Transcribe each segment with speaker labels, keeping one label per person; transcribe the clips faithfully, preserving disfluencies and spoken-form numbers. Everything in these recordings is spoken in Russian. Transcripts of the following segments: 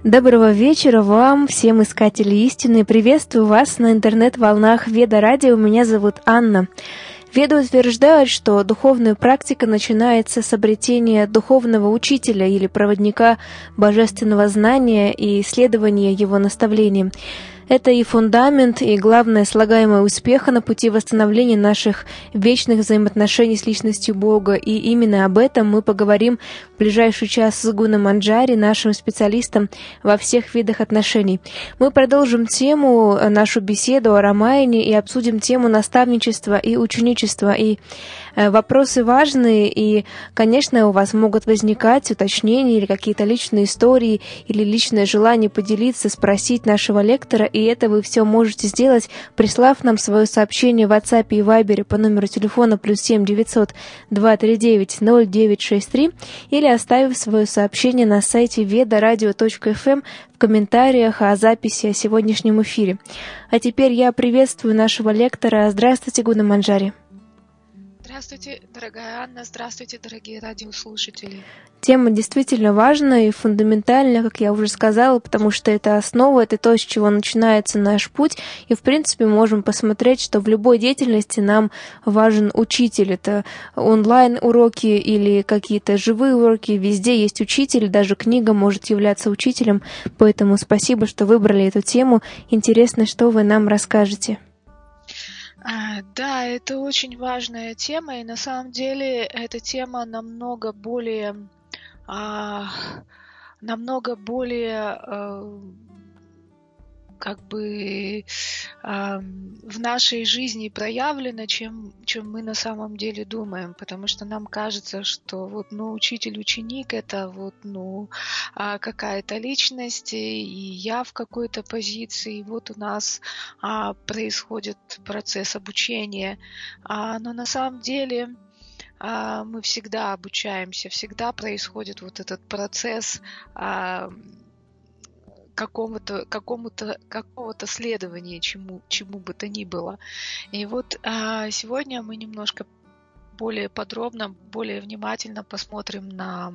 Speaker 1: Доброго вечера вам, всем искатели истины. Приветствую вас на интернет-волнах Веда Радио. Меня зовут Анна. Веды утверждают, что духовная практика начинается с обретения духовного учителя или проводника божественного знания и исследования его наставлений. Это и фундамент, и главное слагаемое успеха на пути восстановления наших вечных взаимоотношений с личностью Бога. И именно об этом мы поговорим в ближайший час с Гуна Манджари, нашим специалистом во всех видах отношений. Мы продолжим тему, нашу беседу о Рамаяне и обсудим тему наставничества и ученичества. И вопросы важные, и, конечно, у вас могут возникать уточнения или какие-то личные истории, или личное желание поделиться, спросить нашего лектора, и это вы все можете сделать, прислав нам свое сообщение в WhatsApp и Viber по номеру телефона плюс семь девятьсот два три девять ноль девять шесть три или оставив свое сообщение на сайте ведарадио точка эф эм в комментариях о записи о сегодняшнем эфире. А теперь я приветствую нашего лектора. Здравствуйте, Гуна Манджари.
Speaker 2: Здравствуйте, дорогая Анна, здравствуйте, дорогие радиослушатели.
Speaker 1: Тема действительно важная и фундаментальная, как я уже сказала, потому что это основа, это то, с чего начинается наш путь. И, в принципе, можем посмотреть, что в любой деятельности нам важен учитель. Это онлайн-уроки или какие-то живые уроки. Везде есть учитель, даже книга может являться учителем. Поэтому спасибо, что выбрали эту тему. Интересно, что вы нам расскажете.
Speaker 2: Да, это очень важная тема, и на самом деле эта тема намного более, намного более как бы в нашей жизни проявлено, чем, чем мы на самом деле думаем, потому что нам кажется, что вот, ну, учитель-ученик это вот, ну, какая-то личность, и я в какой-то позиции, вот у нас а, происходит процесс обучения, а, но на самом деле а, мы всегда обучаемся, всегда происходит вот этот процесс а, какому-то, какому-то, какого-то следования чему, чему бы то ни было. И вот а, сегодня мы немножко более подробно, более внимательно посмотрим на,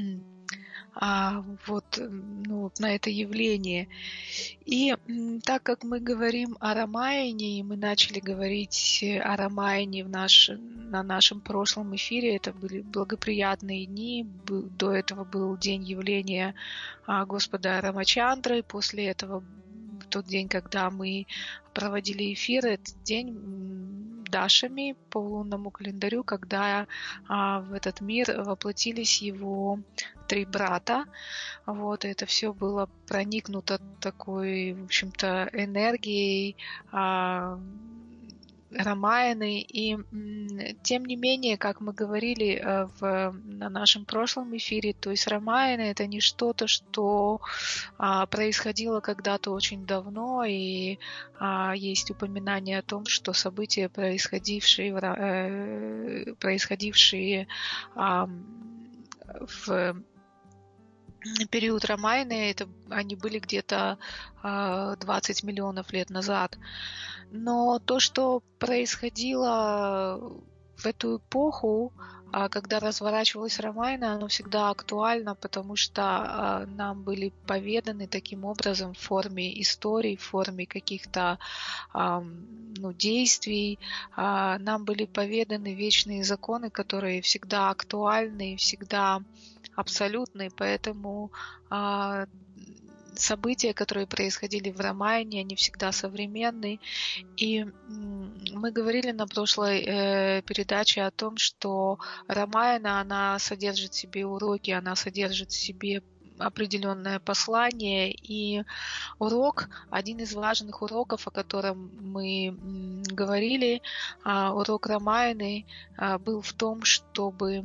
Speaker 2: а, вот, ну, на это явление. И так как мы говорим о Рамаяне, и мы начали говорить о Рамаяне в наш, на нашем прошлом эфире, это были благоприятные дни, до этого был день явления Господа Рамачандры, после этого в тот день, когда мы проводили эфир, этот день Дашами по лунному календарю, когда а, в этот мир воплотились его три брата. Вот, это все было проникнуто такой, в общем-то, энергией а, Рамаяны. И тем не менее, как мы говорили в, на нашем прошлом эфире, то есть Рамаяна это не что-то, что а, происходило когда-то очень давно, и а, есть упоминание о том, что события, происходившие, в, э, происходившие а, в период Рамаяны, это, они были где-то а, двадцать миллионов лет назад. Но то, что происходило в эту эпоху, когда разворачивалась Рамаяна, оно всегда актуально, потому что нам были поведаны таким образом в форме историй, в форме каких-то ну, действий. Нам были поведаны вечные законы, которые всегда актуальны и всегда абсолютны, поэтому события, которые происходили в Рамаяне, они всегда современны. И мы говорили на прошлой э, передаче о том, что Рамаяна, она содержит в себе уроки, она содержит в себе определенное послание. И урок, один из важных уроков, о котором мы говорили, э, урок Рамаяны, э, был в том, чтобы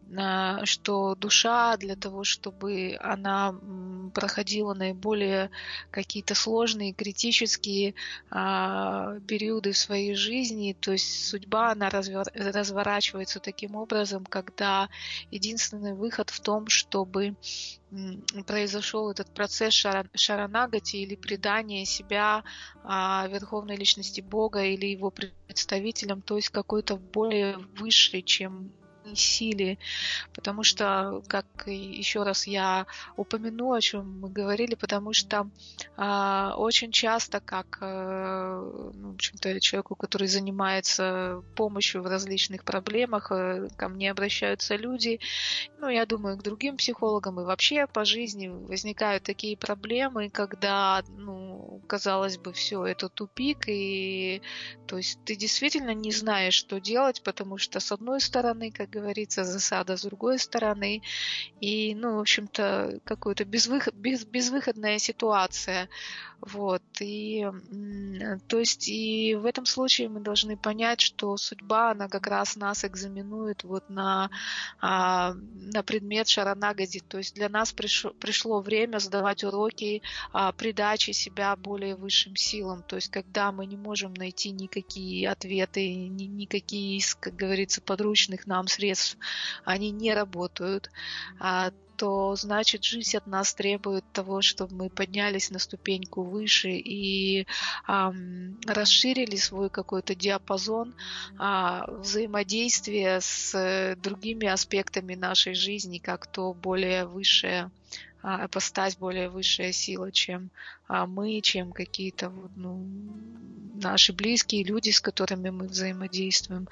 Speaker 2: что душа для того, чтобы она проходила наиболее какие-то сложные, критические а, периоды в своей жизни, то есть судьба, она развер... разворачивается таким образом, когда единственный выход в том, чтобы произошел этот процесс шара... шаранагати или предания себя а, Верховной Личности Бога или его представителям, то есть какой-то более высший, чем силе, потому что, как еще раз я упомяну, о чем мы говорили, потому что а, очень часто, как а, ну, в общем-то, человеку, который занимается помощью в различных проблемах, а, ко мне обращаются люди, ну, я думаю, к другим психологам и вообще по жизни возникают такие проблемы, когда, ну, казалось бы, все, это тупик, и то есть ты действительно не знаешь, что делать, потому что с одной стороны, как говорится, засада, с другой стороны, и, ну, в общем-то, какая-то безвыход, без, безвыходная ситуация. Вот. И, м, то есть, и в этом случае мы должны понять, что судьба, она как раз нас экзаменует вот на, а, на предмет шаранагади. То есть для нас пришло, пришло время сдавать уроки а, придачи себя более высшим силам. То есть когда мы не можем найти никакие ответы, ни, никакие из, как говорится, подручных нам средств, они не работают, а, то значит жизнь от нас требует того, чтобы мы поднялись на ступеньку выше и ам, расширили свой какой-то диапазон а, взаимодействия с другими аспектами нашей жизни, как то более высшее а, ипостась, более высшая сила, чем а, мы, чем какие-то вот, ну, наши близкие люди, с которыми мы взаимодействуем.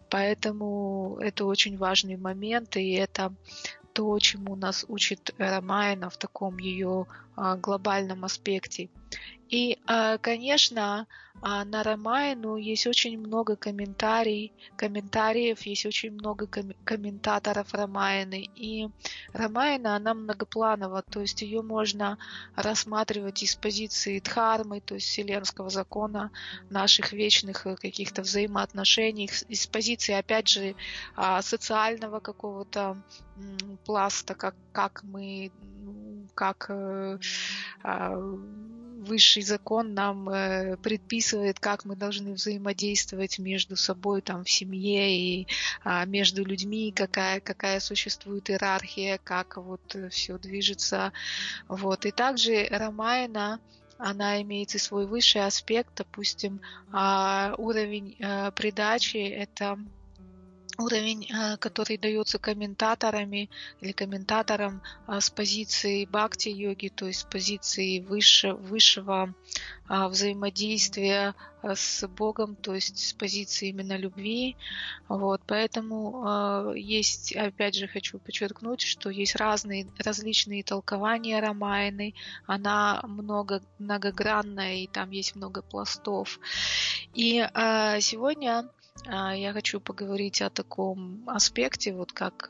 Speaker 2: Поэтому это очень важный момент, и это то, чему нас учит Рамаяна в таком ее а, глобальном аспекте. И, а, конечно, а, на Рамаяну есть очень много комментариев, комментариев, есть очень много ком- комментаторов Рамаяны. И Рамаяна, она многопланова, то есть ее можно рассматривать из позиции Дхармы, то есть вселенского закона, наших вечных э, каких-то взаимоотношений, из позиции, опять же, а, социального какого-то м, пласта, как, как мы, ну, как э, а, высший закон нам э, предписывает, как мы должны взаимодействовать между собой там, в семье и а, между людьми, какая, какая существует иерархия, как вот все движется. Вот. И также Рамаяна, она имеет и свой высший аспект, допустим, а, уровень а, придачи – это уровень, а, который дается комментаторами или комментаторам а, с позиции бхакти-йоги, то есть с позиции выше, высшего а, взаимодействия а, с Богом, то есть с позиции именно любви. Вот, поэтому а, есть, опять же, хочу подчеркнуть, что есть разные, различные толкования Рамаяны, она много, многогранная, и там есть много пластов. И а, сегодня я хочу поговорить о таком аспекте, вот как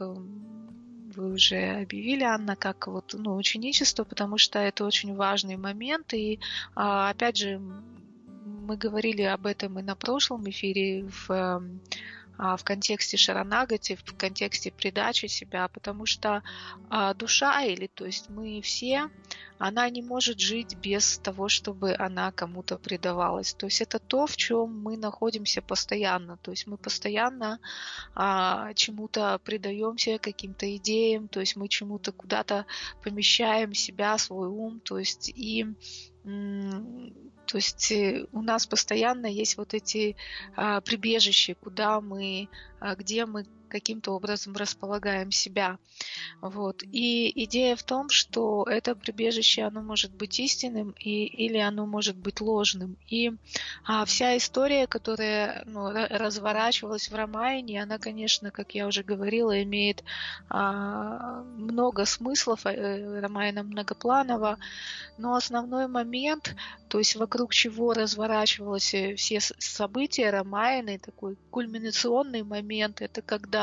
Speaker 2: вы уже объявили, Анна, как вот, ну, ученичество, потому что это очень важный момент. И опять же, мы говорили об этом и на прошлом эфире в в контексте шаранагати, в контексте придачи себя, потому что а, душа, или то есть мы все, она не может жить без того, чтобы она кому-то предавалась. То есть это то, в чем мы находимся постоянно. То есть мы постоянно а, чему-то предаемся, каким-то идеям, то есть мы чему-то куда-то помещаем себя, свой ум, то есть и то есть у нас постоянно есть вот эти а, прибежища, куда мы, а, где мы каким-то образом располагаем себя. Вот. И идея в том, что это прибежище, оно может быть истинным и, или оно может быть ложным. И а, вся история, которая, ну, разворачивалась в Рамаяне, она, конечно, как я уже говорила, имеет а, много смыслов. Рамаяна многопланово, но основной момент, то есть вокруг чего разворачивались все события Рамаяны, такой кульминационный момент, это когда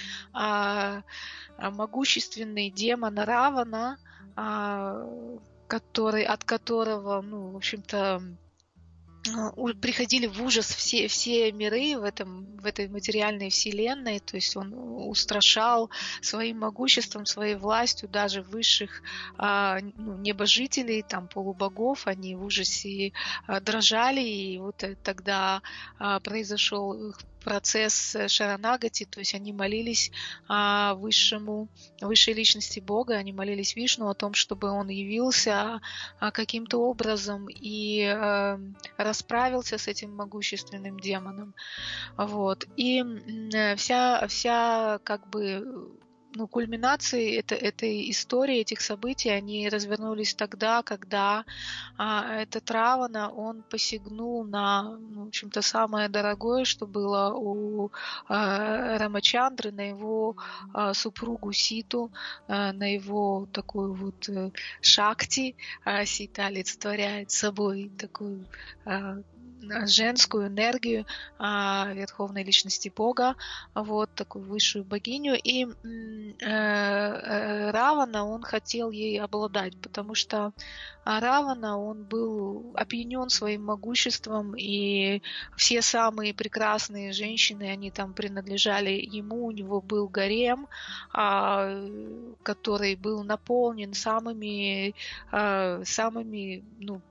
Speaker 2: а, могущественный демон Равана, а, который, от которого, ну, в общем-то, приходили в ужас все, все миры в, этом, в этой материальной вселенной, то есть он устрашал своим могуществом, своей властью даже высших а, ну, небожителей, там, полубогов, они в ужасе а, дрожали, и вот тогда а, произошел их процесс шаранагати, то есть они молились а, высшему, высшей личности Бога, они молились Вишну о том, чтобы он явился а, каким-то образом и а, расправился с этим могущественным демоном. Вот. И вся, вся как бы ну, кульминации это, этой истории, этих событий, они развернулись тогда, когда а, этот Равана, он посягнул на, ну, в общем-то, самое дорогое, что было у а, Рамачандры, на его а, супругу Ситу, а, на его такую вот а, шакти. А, Сита олицетворяет собой такую а, женскую энергию а, Верховной Личности Бога, вот такую высшую богиню. И э, э, Равана, он хотел ей обладать, потому что Равана, он был опьянен своим могуществом, и все самые прекрасные женщины, они там принадлежали ему, у него был гарем, а, который был наполнен самыми, а, самыми, ну,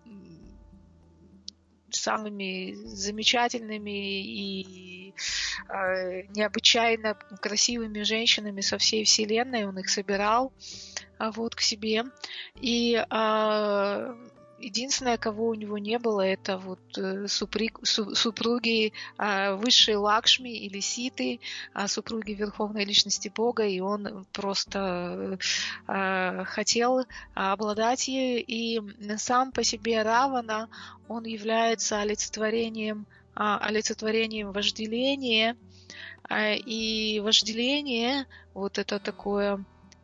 Speaker 2: самыми замечательными и э, необычайно красивыми женщинами со всей вселенной. Он их собирал а, вот к себе. И э, единственное, кого у него не было, это вот супруг, супруги э, высшей Лакшми или Ситы, э, супруги Верховной Личности Бога, и он просто э, хотел обладать ею. И сам по себе Равана, он является олицетворением, олицетворением вожделения, и вожделение, вот это такое,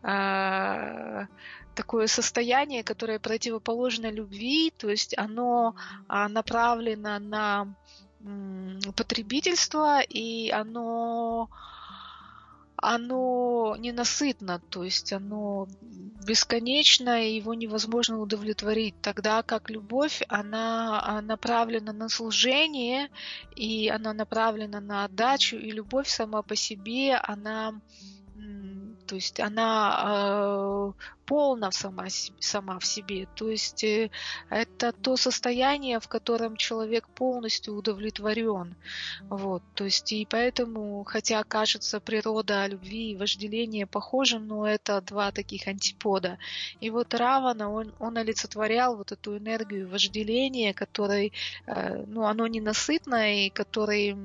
Speaker 2: такое состояние, которое противоположно любви, то есть оно направлено на потребительство, и оно оно ненасытно, то есть оно бесконечно, и его невозможно удовлетворить, тогда как любовь, она направлена на служение, и она направлена на отдачу, и любовь сама по себе, она, то есть она полна сама, сама в себе. То есть это то состояние, в котором человек полностью удовлетворен. Вот. То есть и поэтому, хотя кажется природа любви и вожделения похожим, но это два таких антипода. И вот Равана, он, он олицетворял вот эту энергию вожделения, которой, ну, оно ненасытное, и который,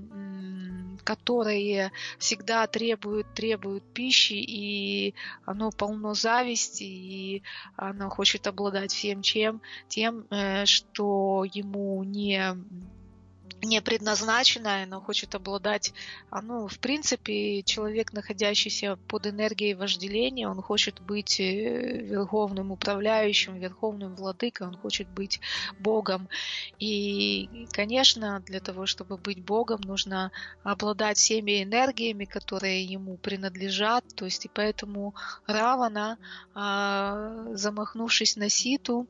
Speaker 2: которое всегда требует, требует пищи, и оно полно зависти, и она хочет обладать всем чем, тем, что ему не, не предназначено, она хочет обладать, ну, в принципе, человек, находящийся под энергией вожделения, он хочет быть верховным управляющим, верховным владыкой, он хочет быть Богом. И, конечно, для того, чтобы быть Богом, нужно обладать всеми энергиями, которые ему принадлежат. То есть, и поэтому Равана, замахнувшись на Ситу,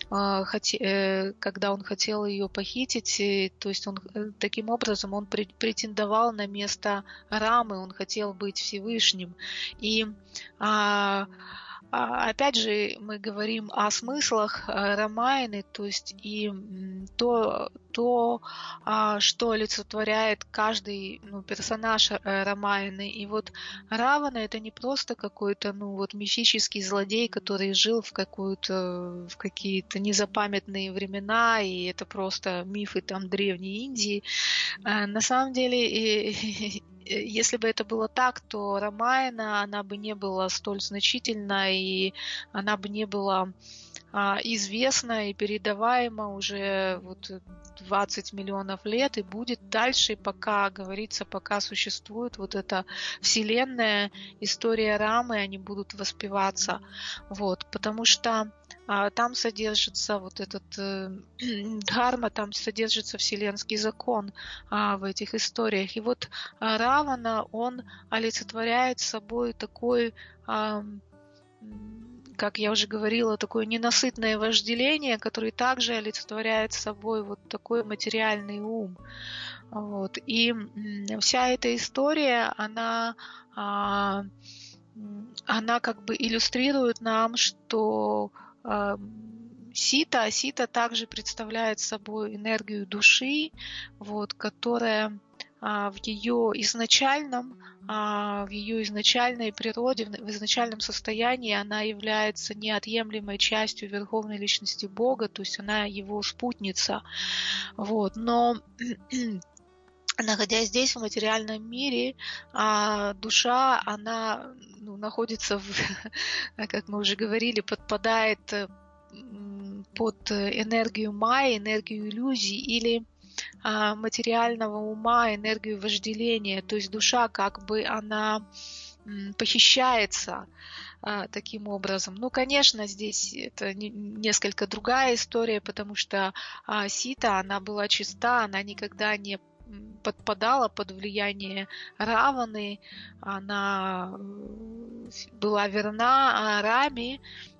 Speaker 2: когда он хотел ее похитить, то есть он таким образом он претендовал на место Рамы, он хотел быть Всевышним. И а, опять же мы говорим о смыслах Рамаяны, то есть и то, то что олицетворяет каждый, ну, персонаж Рамаяны. И вот Равана — это не просто какой-то, ну, вот мифический злодей, который жил в какую-то, в какие-то незапамятные времена, и это просто мифы там древней Индии. На самом деле, если бы это было так, то Рамаяна, она бы не была столь значительна, и она бы не была известна и передаваема уже вот двадцать миллионов лет, и будет дальше, пока, говорится, пока существует вот эта вселенная, история Рамы, они будут воспеваться. Вот, потому что а, там содержится вот этот э, дхарма, там содержится вселенский закон а, в этих историях. И вот а, Равана, он олицетворяет собой такой... А, как я уже говорила, такое ненасытное вожделение, которое также олицетворяет собой вот такой материальный ум. Вот. И вся эта история, она, она как бы иллюстрирует нам, что Сита, Сита также представляет собой энергию души, вот, которая в ее изначальном, в ее изначальной природе, в изначальном состоянии она является неотъемлемой частью Верховной Личности Бога, то есть она его спутница. Вот. Но находясь здесь, в материальном мире, душа, она ну, находится, в, как мы уже говорили, подпадает под энергию майя, энергию иллюзий или материального ума, энергию вожделения. То есть душа как бы она похищается таким образом. Ну, конечно, здесь это несколько другая история, потому что Сита, она была чиста, она никогда не подпадала под влияние Раваны, она была верна Раме,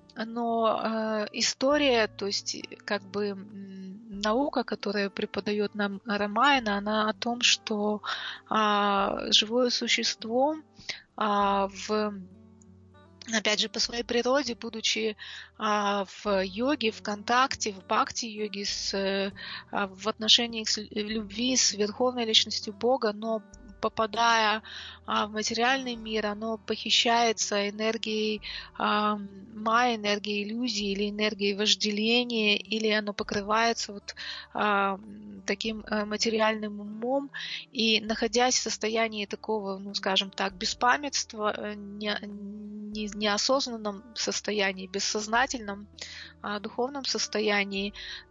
Speaker 2: но история, то есть как бы наука, которая преподает нам Рамаяна, она о том, что живое существо в опять же, по своей природе, будучи а, в йоге, в контакте, в бхакти-йоге, с, а, в отношении с любви с Верховной Личностью Бога, но попадая а, в материальный мир, оно похищается энергией а, майя, энергией иллюзии или энергией вожделения, или оно покрывается вот а, таким а, материальным умом, и находясь в состоянии такого, ну, скажем так, беспамятства, не, не, неосознанном состоянии, бессознательном а, духовном состоянии,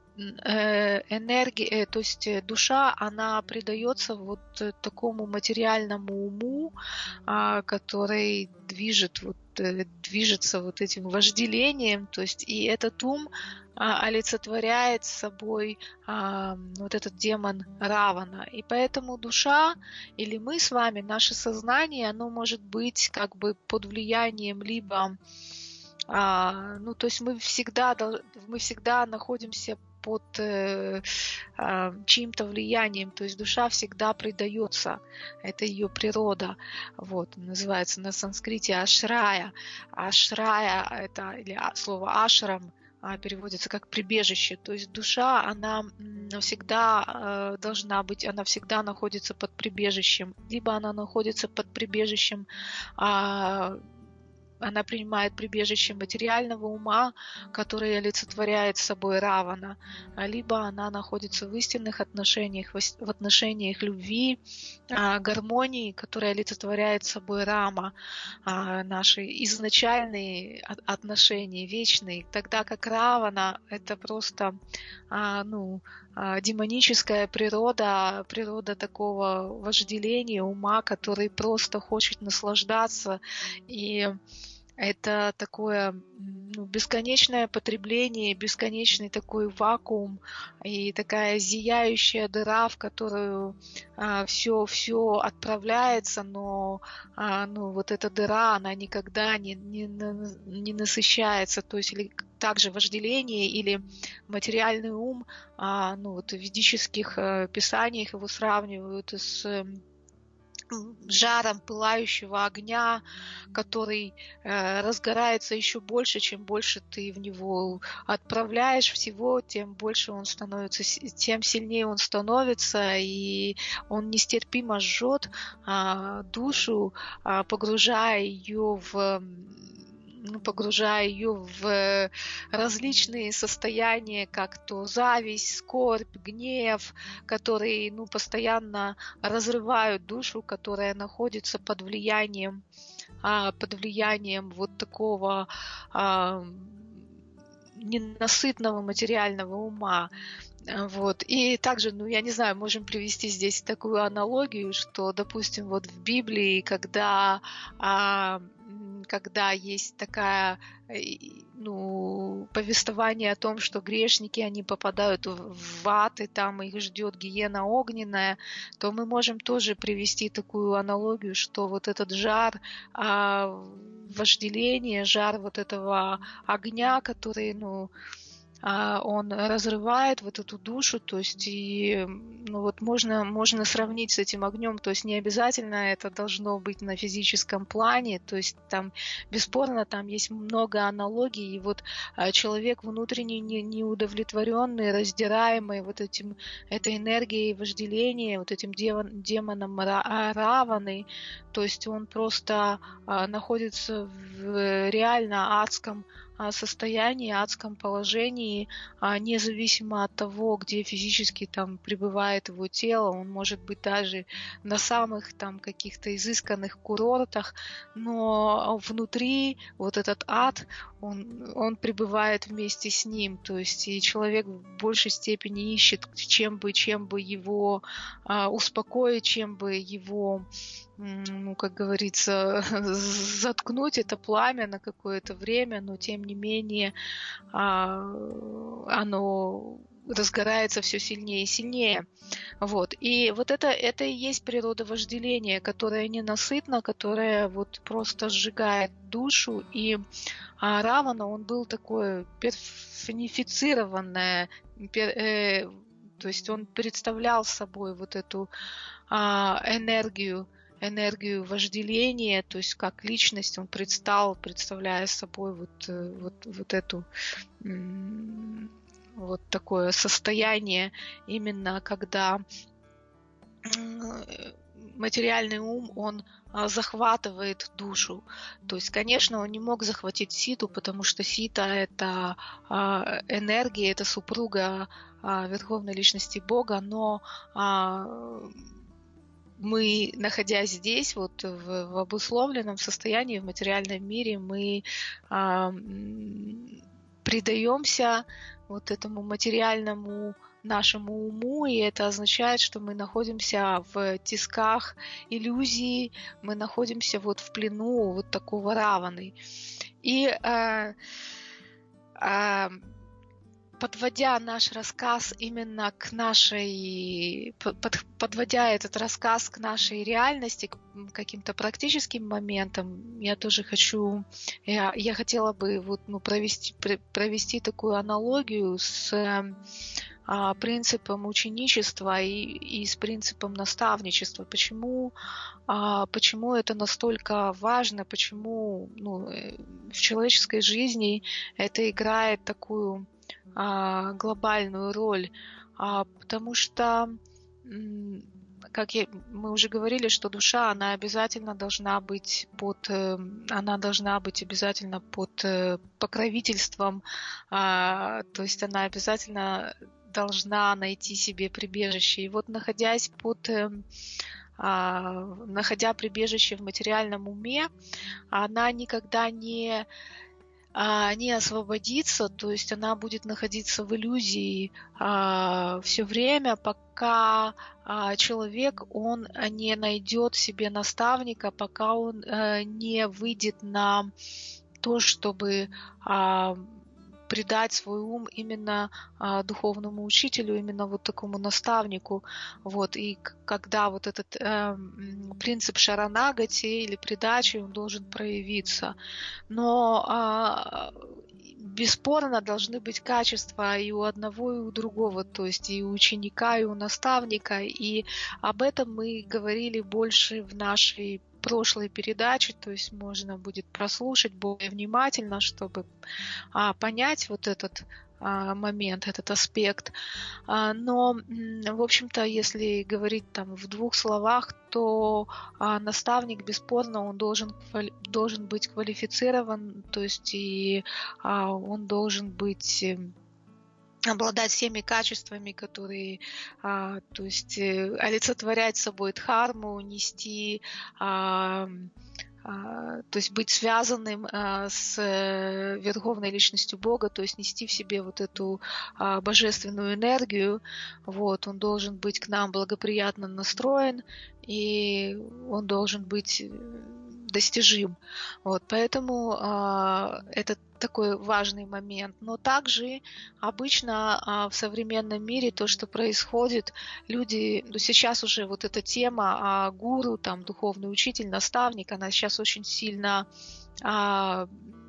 Speaker 2: энергия, то есть душа, она предается вот такому материальному уму, который движет, вот, движется вот этим вожделением, то есть и этот ум олицетворяет собой вот этот демон Равана. И поэтому душа или мы с вами, наше сознание, оно может быть как бы под влиянием либо, ну то есть мы всегда, мы всегда находимся под э, э, чьим-то влиянием, то есть душа всегда предается, это ее природа, вот, называется на санскрите ашрая, ашрая, это или слово ашрам переводится как прибежище, то есть душа, она всегда э, должна быть, она всегда находится под прибежищем, либо она находится под прибежищем, э, она принимает прибежище материального ума, который олицетворяет собой Равана, либо она находится в истинных отношениях, в отношениях любви, гармонии, которая олицетворяет собой Рама, наши изначальные отношения, вечные, тогда как Равана — это просто ну, демоническая природа, природа такого вожделения ума, который просто хочет наслаждаться, и это такое ну, бесконечное потребление, бесконечный такой вакуум и такая зияющая дыра, в которую а, все, все отправляется, но а, ну, вот эта дыра, она никогда не, не, не насыщается. То есть или также вожделение или материальный ум, а, ну, вот в ведических а, писаниях его сравнивают с жаром пылающего огня, который э, разгорается еще больше, чем больше ты в него отправляешь всего, тем больше он становится, тем сильнее он становится, и он нестерпимо жжет э, душу, э, погружая ее в погружая ее в различные состояния, как то зависть, скорбь, гнев, которые ну, постоянно разрывают душу, которая находится под влиянием, под влиянием вот такого ненасытного материального ума. Вот. И также, ну, я не знаю, можем привести здесь такую аналогию, что, допустим, вот в Библии, когда, а, когда есть такая, ну, повествование о том, что грешники, они попадают в ад, и там их ждет гиена огненная, то мы можем тоже привести такую аналогию, что вот этот жар а, вожделения, жар вот этого огня, который, ну, он разрывает вот эту душу, то есть и, ну вот можно, можно сравнить с этим огнем, то есть не обязательно это должно быть на физическом плане, то есть там бесспорно там есть много аналогий, и вот человек внутренне неудовлетворенный, раздираемый вот этим, этой энергией вожделения, вот этим демоном Раваны, то есть он просто находится в реально адском состоянии, адском положении, независимо от того, где физически там пребывает его тело, он может быть даже на самых там каких-то изысканных курортах, но внутри вот этот ад, он, он пребывает вместе с ним, то есть и человек в большей степени ищет, чем бы, чем бы его а, успокоить, чем бы его, ну, как говорится, заткнуть это пламя на какое-то время, но тем не менее а, оно разгорается все сильнее и сильнее. Вот. И вот это, это и есть природа вожделения, которая ненасытна, которая вот просто сжигает душу. И а Равана, он был такое персонифицированное, пер, э, то есть он представлял собой вот эту а, энергию, энергию вожделения, то есть как личность он предстал, представляя собой вот, вот, вот эту вот такое состояние, именно когда материальный ум, он захватывает душу. То есть, конечно, он не мог захватить Ситу, потому что Сита — это энергия, это супруга Верховной Личности Бога, но мы, находясь здесь, вот в, в обусловленном состоянии, в материальном мире, мы а, предаемся вот этому материальному нашему уму, и это означает, что мы находимся в тисках иллюзии, мы находимся вот в плену вот такого Раваны. И а, а, подводя наш рассказ именно к нашей, под, подводя этот рассказ к нашей реальности, к каким-то практическим моментам, я тоже хочу, я, я хотела бы вот, ну, провести, провести такую аналогию с а, принципом ученичества и, и с принципом наставничества. Почему, а, почему это настолько важно, почему, ну, в человеческой жизни это играет такую глобальную роль, потому что, как я, мы уже говорили, что душа, она обязательно должна быть под, она должна быть обязательно под покровительством, то есть она обязательно должна найти себе прибежище. И вот, находясь под находя прибежище в материальном уме, она никогда не не освободится, то есть она будет находиться в иллюзии а, все время, пока а, человек, он не найдет себе наставника, пока он а, не выйдет на то, чтобы а, предать свой ум именно а, духовному учителю, именно вот такому наставнику. Вот. И когда вот этот э, принцип шаранагати или предачи, он должен проявиться. Но а, бесспорно должны быть качества и у одного, и у другого, то есть и у ученика, и у наставника. И об этом мы говорили больше в нашей прошлой передачи, то есть можно будет прослушать более внимательно, чтобы а, понять вот этот а, момент, этот аспект. А, но, в общем-то, если говорить там в двух словах, то а, наставник, бесспорно, он должен, должен быть квалифицирован, то есть и а, он должен быть обладать всеми качествами, которые, а, то есть, олицетворять собой дхарму, нести, а, а, то есть быть связанным а, с Верховной Личностью Бога, то есть нести в себе вот эту а, божественную энергию. Вот, он должен быть к нам благоприятно настроен, и он должен быть достижим. Вот, поэтому а, это такой важный момент. Но также обычно а, в современном мире то, что происходит, люди, ну, сейчас уже вот эта тема а, гуру, там, духовный учитель, наставник, она сейчас очень сильно а,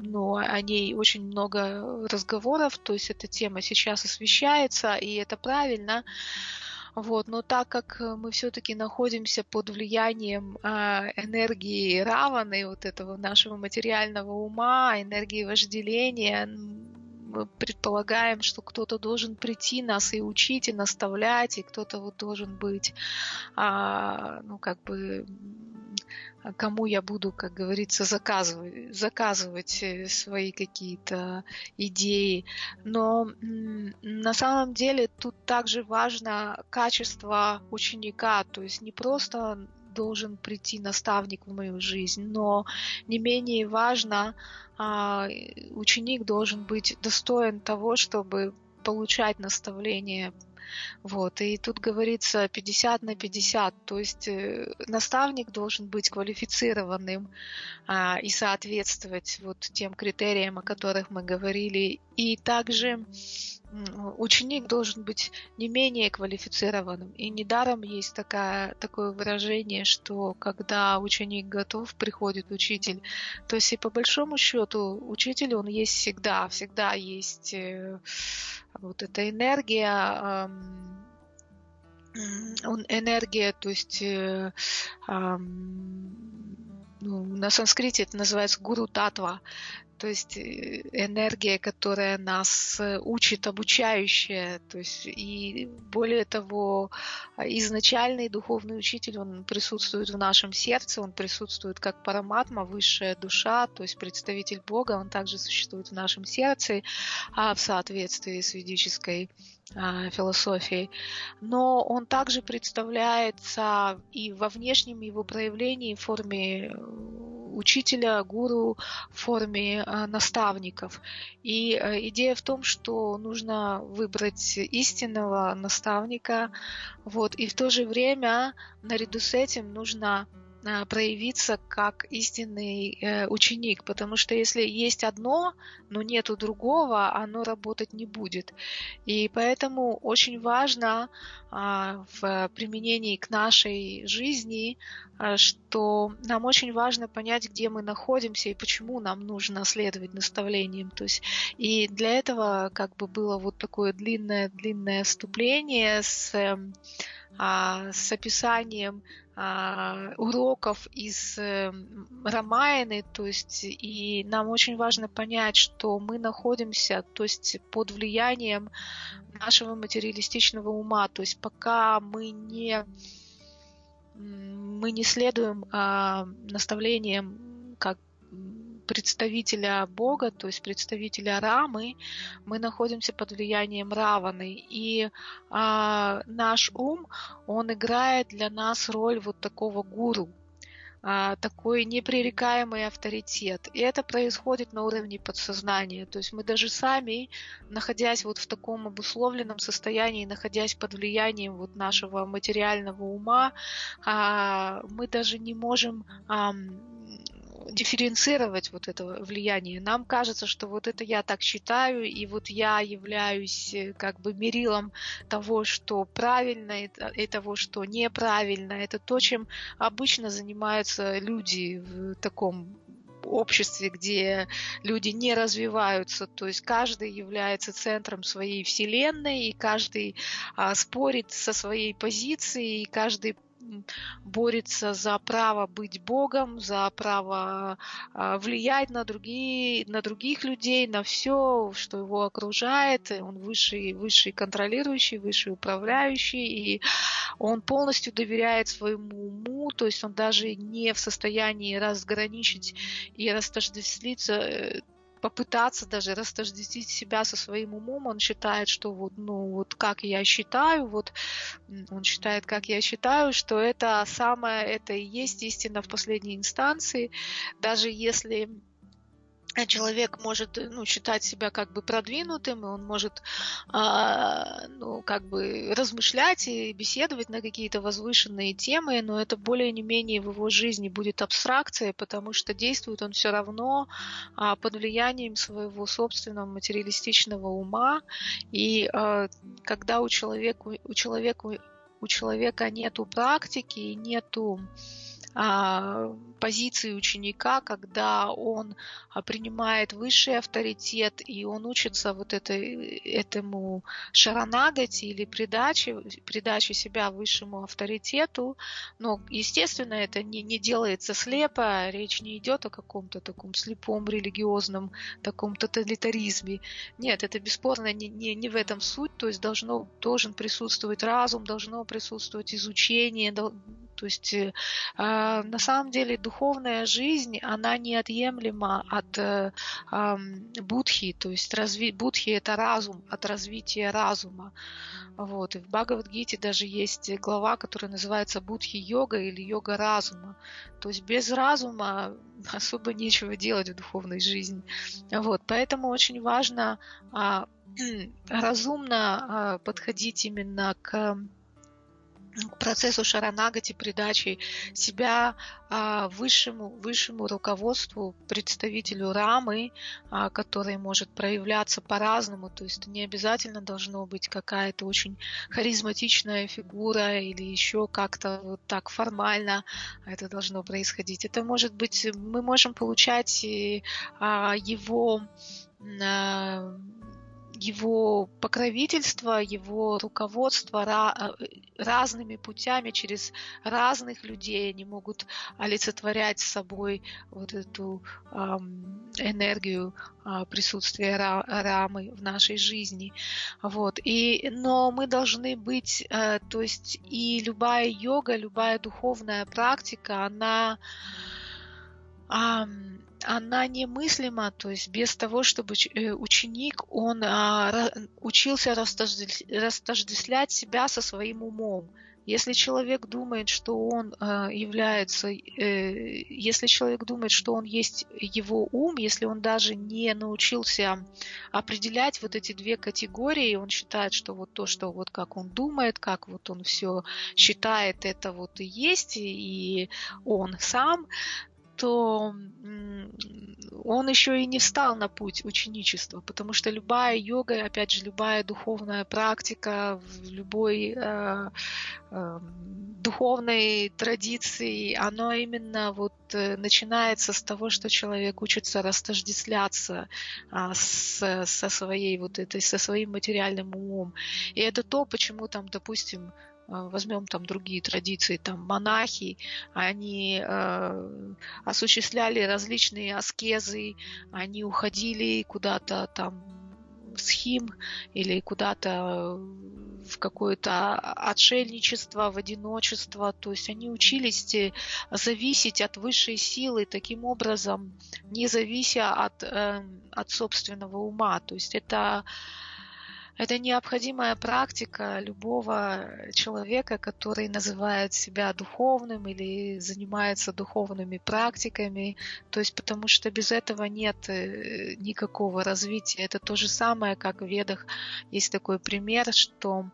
Speaker 2: ну, о ней очень много разговоров, то есть эта тема сейчас освещается, и это правильно. Вот, но так как мы все-таки находимся под влиянием а, энергии Раваны, вот этого нашего материального ума, энергии вожделения, мы предполагаем, что кто-то должен прийти нас и учить, и наставлять, и кто-то вот должен быть, а, ну, как бы, кому я буду, как говорится, заказывать, заказывать свои какие-то идеи. Но на самом деле тут также важно качество ученика, то есть не просто должен прийти наставник в мою жизнь, но не менее важно, ученик должен быть достоин того, чтобы получать наставление. Вот. И тут говорится пятьдесят на пятьдесят, то есть наставник должен быть квалифицированным а, и соответствовать вот тем критериям, о которых мы говорили. И также ученик должен быть не менее квалифицированным. И недаром есть такая, такое выражение, что когда ученик готов, приходит учитель. То есть и по большому счету учитель, он есть всегда. Всегда есть вот эта энергия, энергия, то есть ну, на санскрите это называется гуру татва, то есть энергия, которая нас учит, обучающая, то есть и более того, изначальный духовный учитель, он присутствует в нашем сердце, он присутствует как параматма, высшая душа, то есть представитель Бога, он также существует в нашем сердце, а в соответствии с ведической философией, но он также представляется и во внешнем его проявлении в форме учителя, гуру, в форме наставников. И идея в том, что нужно выбрать истинного наставника, вот, и в то же время наряду с этим нужно проявиться как истинный э, ученик, потому что если есть одно, но нету другого, оно работать не будет. И поэтому очень важно э, в применении к нашей жизни, э, что нам очень важно понять, где мы находимся и почему нам нужно следовать наставлениям. То есть, и для этого как бы было вот такое длинное-длинное вступление с, э, с описанием уроков из Рамаяны, то есть и нам очень важно понять, что мы находимся, то есть под влиянием нашего материалистичного ума, то есть пока мы не мы не следуем а, наставлениям как представителя Бога, то есть представителя Рамы, мы находимся под влиянием Раваны. И а, наш ум, он играет для нас роль вот такого гуру, а, такой непререкаемый авторитет. И это происходит на уровне подсознания. То есть мы даже сами, находясь вот в таком обусловленном состоянии, находясь под влиянием вот нашего материального ума, а, мы даже не можем а, дифференцировать вот это влияние. Нам кажется, что вот это я так считаю, и вот я являюсь как бы мерилом того, что правильно, и того, что неправильно. Это то, чем обычно занимаются люди в таком обществе, где люди не развиваются, то есть каждый является центром своей вселенной, и каждый а, спорит со своей позицией, и каждый борется за право быть Богом, за право а, влиять на, другие, на других людей, на все, что его окружает. Он высший, высший контролирующий, высший управляющий, и он полностью доверяет своему уму, то есть он даже не в состоянии разграничить и растождествиться, попытаться даже растождествить себя со своим умом. Он считает, что вот, ну, вот как я считаю, вот он считает, как я считаю, что это самое, это и есть истина в последней инстанции, даже если человек может, ну, считать себя как бы продвинутым, и он может а, ну, как бы размышлять и беседовать на какие-то возвышенные темы, но это более не менее в его жизни будет абстракция, потому что действует он все равно а, под влиянием своего собственного материалистичного ума. И а, когда у человека, у человека, у человека нету практики, нету а, позиции ученика, когда он а, принимает высший авторитет, и он учится вот это, этому шаранагати или придаче, придаче себя высшему авторитету. Но, естественно, это не, не делается слепо, речь не идет о каком-то таком слепом религиозном таком тоталитаризме. Нет, это бесспорно не, не, не в этом суть, то есть должно, должен присутствовать разум, должно присутствовать изучение, дол, то есть э, на самом деле духовная жизнь, она неотъемлема от э, э, будхи, то есть разви, будхи это разум, от развития разума. Вот. И в Бхагавад-гите даже есть глава, которая называется будхи-йога или йога разума. То есть без разума особо нечего делать в духовной жизни. Вот. Поэтому очень важно а, разумно а, подходить именно к к процессу шаранагати, придачи себя а, высшему, высшему руководству, представителю Рамы, а, который может проявляться по-разному. То есть не обязательно должно быть какая-то очень харизматичная фигура или еще как-то вот так формально это должно происходить. Это может быть, мы можем получать а, его а, его покровительство, его руководство разными путями, через разных людей. Они могут олицетворять с собой вот эту энергию присутствия Рамы в нашей жизни. Вот. И, но мы должны быть, то есть и любая йога, любая духовная практика, она она немыслима, то есть без того, чтобы ученик, он а, учился растождествлять себя со своим умом. Если человек думает, что он а, является, э, если человек думает, что он есть его ум, если он даже не научился определять вот эти две категории, он считает, что вот то, что вот как он думает, как вот он все считает, это вот и есть, и он сам, то он еще и не встал на путь ученичества, потому что любая йога, опять же, любая духовная практика, в любой э, э, духовной традиции, оно именно вот э, начинается с того, что человек учится растождествляться э, с, со своей вот этой, со своим материальным умом. И это то, почему там, допустим, возьмем там другие традиции, там монахи, они э, осуществляли различные аскезы, они уходили куда-то там в схим или куда-то в какое-то отшельничество, в одиночество, то есть они учились зависеть от высшей силы, таким образом не завися от, э, от собственного ума, то есть это Это необходимая практика любого человека, который называет себя духовным или занимается духовными практиками. То есть потому что без этого нет никакого развития. Это то же самое, как в Ведах есть такой пример, что,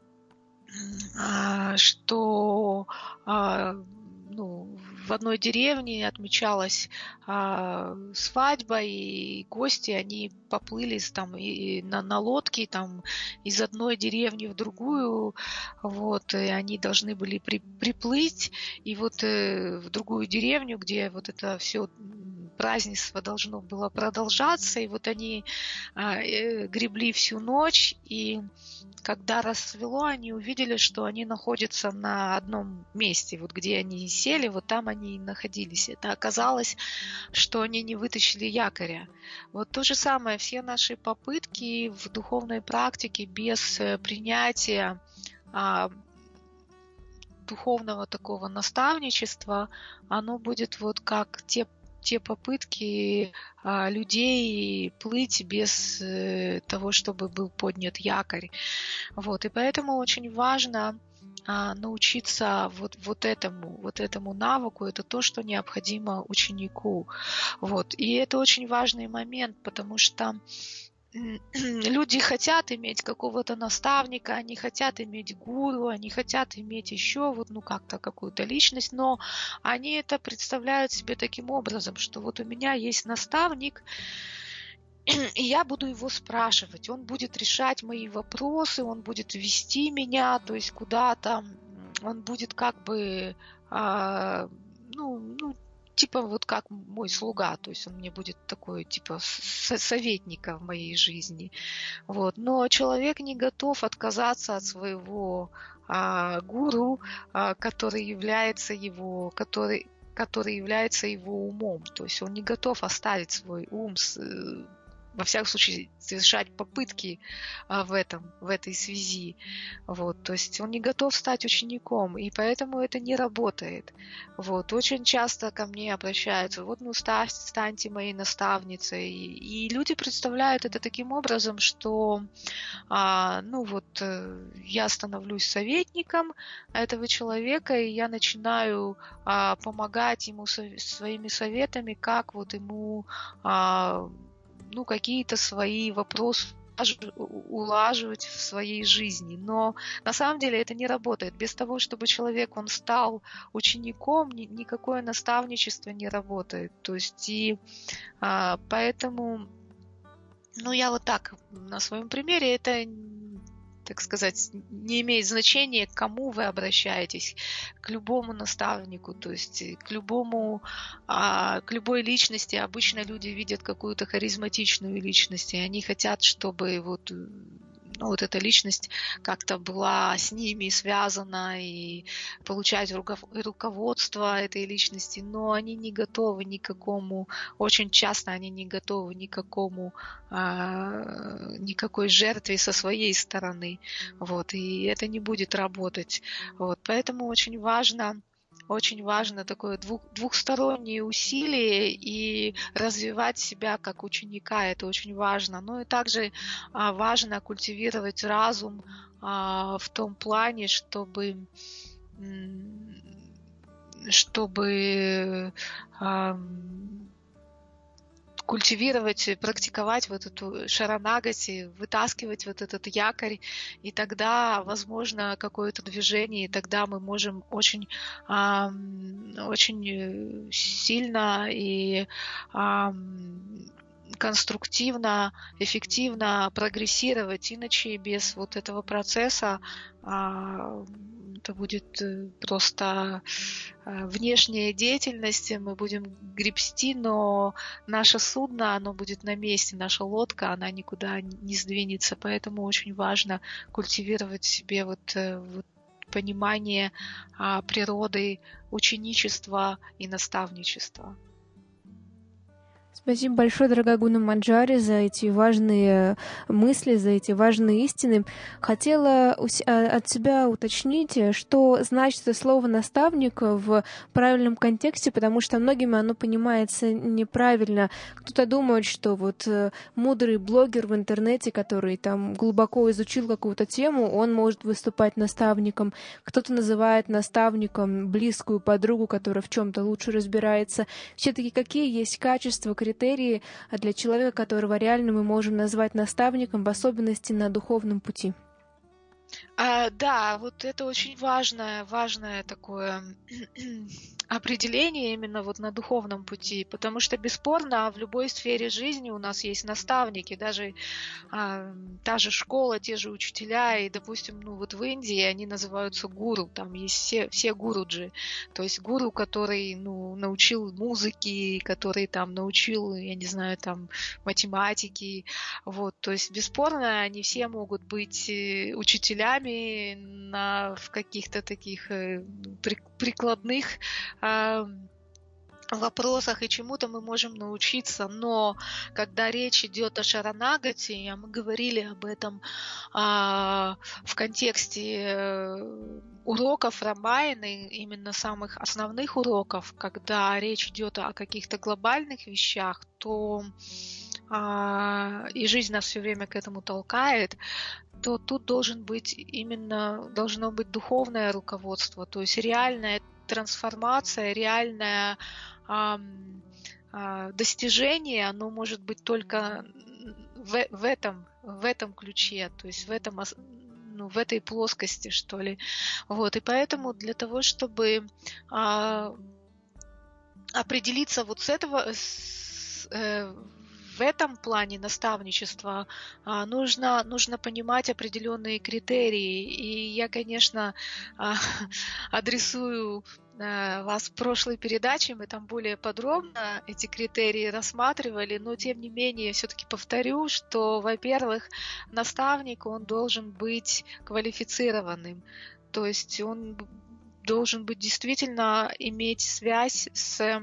Speaker 2: что ну, в одной деревне отмечалась а, свадьба, и гости, они поплыли там, и, на, на лодке там, из одной деревни в другую, вот, и они должны были при, приплыть, и вот э, в другую деревню, где вот это все празднество должно было продолжаться, и вот они а, э, гребли всю ночь, и когда рассвело, они увидели, что они находятся на одном месте, вот где они сели, вот там они и находились. Это оказалось, что они не вытащили якоря. Вот то же самое, все наши попытки в духовной практике без принятия а, духовного такого наставничества, оно будет вот как те те попытки а, людей плыть без э, того, чтобы был поднят якорь. Вот. И поэтому очень важно а, научиться вот, вот этому, вот этому навыку. Это то, что необходимо ученику. Вот. И это очень важный момент, потому что люди хотят иметь какого-то наставника, они хотят иметь гуру, они хотят иметь еще вот, ну, как-то какую-то личность, но они это представляют себе таким образом, что вот у меня есть наставник, и я буду его спрашивать, он будет решать мои вопросы, он будет вести меня, то есть куда-то, он будет как бы... ну, ну, типа вот как мой слуга, то есть он мне будет такой, типа, советника в моей жизни. Вот. Но человек не готов отказаться от своего а, гуру, а, который является его, который, который является его умом. То есть он не готов оставить свой ум, с, во всяком случае, совершать попытки а, в этом, в этой связи. Вот. То есть он не готов стать учеником, и поэтому это не работает. Вот. Очень часто ко мне обращаются: вот, ну, ставь, станьте моей наставницей. И, и люди представляют это таким образом, что а, ну вот я становлюсь советником этого человека, и я начинаю а, помогать ему со, своими советами, как вот ему а, ну, какие-то свои вопросы улаживать в своей жизни. Но на самом деле это не работает. Без того, чтобы человек он стал учеником, ни, никакое наставничество не работает. То есть и а, поэтому, ну, я вот так на своем примере, это, так сказать, не имеет значения, к кому вы обращаетесь, к любому наставнику, то есть к любому, а, к любой личности. Обычно люди видят какую-то харизматичную личность, и они хотят, чтобы вот, ну, вот эта личность как-то была с ними связана и получать руководство этой личности, но они не готовы ни к какому, очень часто они не готовы ни к какому, а, никакой жертве со своей стороны, вот, и это не будет работать, вот, поэтому очень важно Очень важно такое двух, двухстороннее усилие и развивать себя как ученика. Это очень важно. Ну и также а, важно культивировать разум а, в том плане, чтобы, чтобы а, культивировать, практиковать вот эту шаранагати, вытаскивать вот этот якорь, и тогда возможно какое-то движение, и тогда мы можем очень, очень сильно и конструктивно, эффективно прогрессировать. Иначе без вот этого процесса это будет просто внешняя деятельность, мы будем гребсти, но наше судно, оно будет на месте, наша лодка, она никуда не сдвинется, поэтому очень важно культивировать в себе вот, вот понимание природы ученичества и наставничества.
Speaker 1: Спасибо большое, дорогая Гуна Манджари, за эти важные мысли, за эти важные истины. Хотела от себя уточнить, что значит это слово «наставник» в правильном контексте, потому что многими оно понимается неправильно. Кто-то думает, что вот мудрый блогер в интернете, который там глубоко изучил какую-то тему, он может выступать наставником. Кто-то называет наставником близкую подругу, которая в чем-то лучше разбирается. Все-таки какие есть качества, критерии для человека, которого реально мы можем назвать наставником, в особенности на духовном пути?
Speaker 2: А, да, вот это очень важное, важное такое определение именно вот на духовном пути, потому что бесспорно в любой сфере жизни у нас есть наставники, даже а, та же школа, те же учителя, и, допустим, ну вот в Индии они называются гуру, там есть все, все гуруджи, то есть гуру, который, ну, научил музыке, который там научил, я не знаю, там математики, вот, то есть бесспорно они все могут быть учителями на, в каких-то таких э, при, прикладных э, вопросах, и чему-то мы можем научиться, но когда речь идет о шаранагати, а мы говорили об этом а, в контексте э, уроков Рамаяны, именно самых основных уроков, когда речь идет о каких-то глобальных вещах, то а, и жизнь нас все время к этому толкает, то тут должен быть именно, должно быть духовное руководство, то есть реальная трансформация, реальное а, а, достижение, оно может быть только в, в, этом, в этом ключе, то есть в, этом, ну, в этой плоскости, что ли. Вот, и поэтому для того, чтобы а, определиться вот с этого, с, э, в этом плане наставничества нужно, нужно понимать определенные критерии. И я, конечно, адресую вас в прошлой передаче, мы там более подробно эти критерии рассматривали, но тем не менее все-таки повторю, что, во-первых, наставник, он должен быть квалифицированным, то есть он должен быть действительно иметь связь с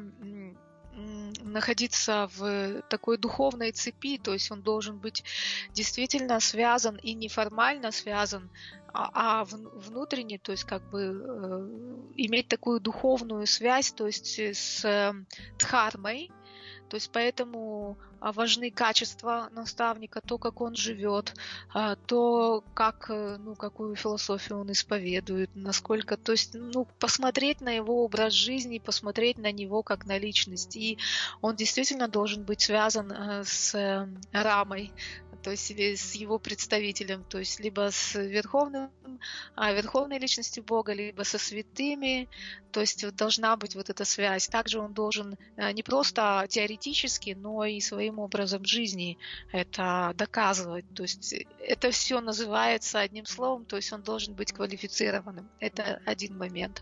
Speaker 2: находиться в такой духовной цепи, то есть он должен быть действительно связан и неформально связан, а, а внутренне, то есть как бы э, иметь такую духовную связь, то есть с э, дхармой. То есть поэтому важны качества наставника, то, как он живет, то, как, ну, какую философию он исповедует, насколько, то есть, ну, посмотреть на его образ жизни, посмотреть на него как на личность. И он действительно должен быть связан с рамой, то есть с его представителем, то есть либо с верховным, верховной личностью Бога, либо со святыми, то есть вот должна быть вот эта связь. Также он должен не просто теоретически, но и своим образом жизни это доказывать. То есть это все называется одним словом, то есть он должен быть квалифицированным. Это один момент.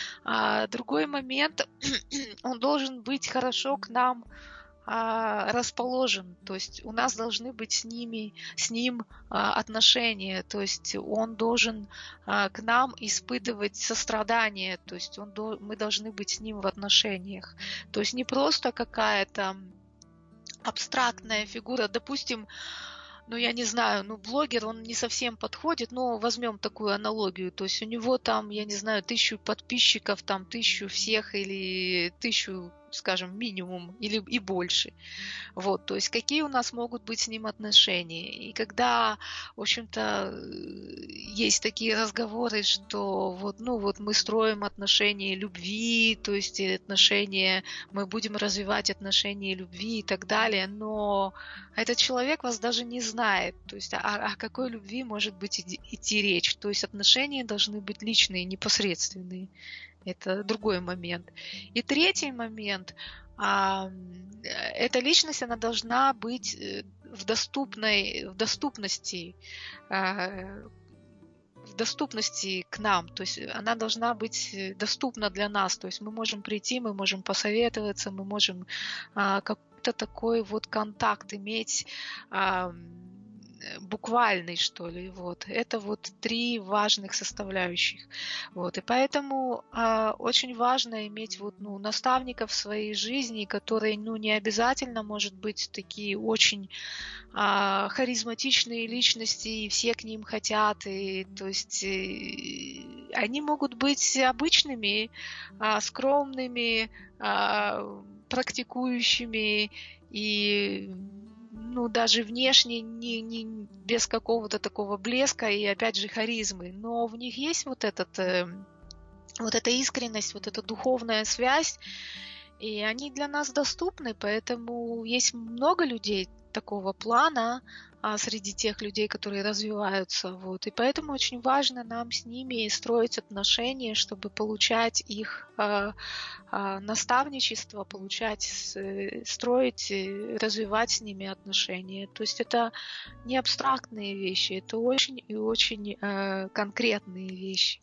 Speaker 2: А другой момент, он должен быть хорошо к нам расположен, то есть у нас должны быть с ними, с ним отношения, то есть он должен к нам испытывать сострадание, то есть он, мы должны быть с ним в отношениях, то есть не просто какая-то абстрактная фигура, допустим, ну, я не знаю, ну, блогер, он не совсем подходит, но возьмем такую аналогию, то есть у него там, я не знаю, тысячу подписчиков, там, тысячу всех или тысячу, скажем, минимум или и больше. Вот, то есть какие у нас могут быть с ним отношения. И когда, в общем-то, есть такие разговоры, что вот, ну, вот мы строим отношения любви, то есть отношения, мы будем развивать отношения любви и так далее, но этот человек вас даже не знает, то есть о, о какой любви может быть идти речь. То есть отношения должны быть личные, непосредственные. Это другой момент. И третий момент. Эта личность, она должна быть в доступной, в доступности, в доступности к нам. То есть она должна быть доступна для нас. То есть мы можем прийти, мы можем посоветоваться, мы можем какой-то такой вот контакт иметь, буквальный, что ли, вот. Это вот три важных составляющих. Вот. И поэтому э, очень важно иметь вот, ну, наставников в своей жизни, которые, ну, не обязательно, может быть, такие очень э, харизматичные личности, и все к ним хотят, и, то есть э, они могут быть обычными, э, скромными, э, практикующими и, ну, даже внешне не, не, без какого-то такого блеска и, опять же, харизмы. Но в них есть вот, этот, э, вот эта искренность, вот эта духовная связь, и они для нас доступны, поэтому есть много людей такого плана а, среди тех людей, которые развиваются. Вот. И поэтому очень важно нам с ними строить отношения, чтобы получать их а, а, наставничество, получать, строить, развивать с ними отношения. То есть это не абстрактные вещи, это очень и очень а, конкретные вещи.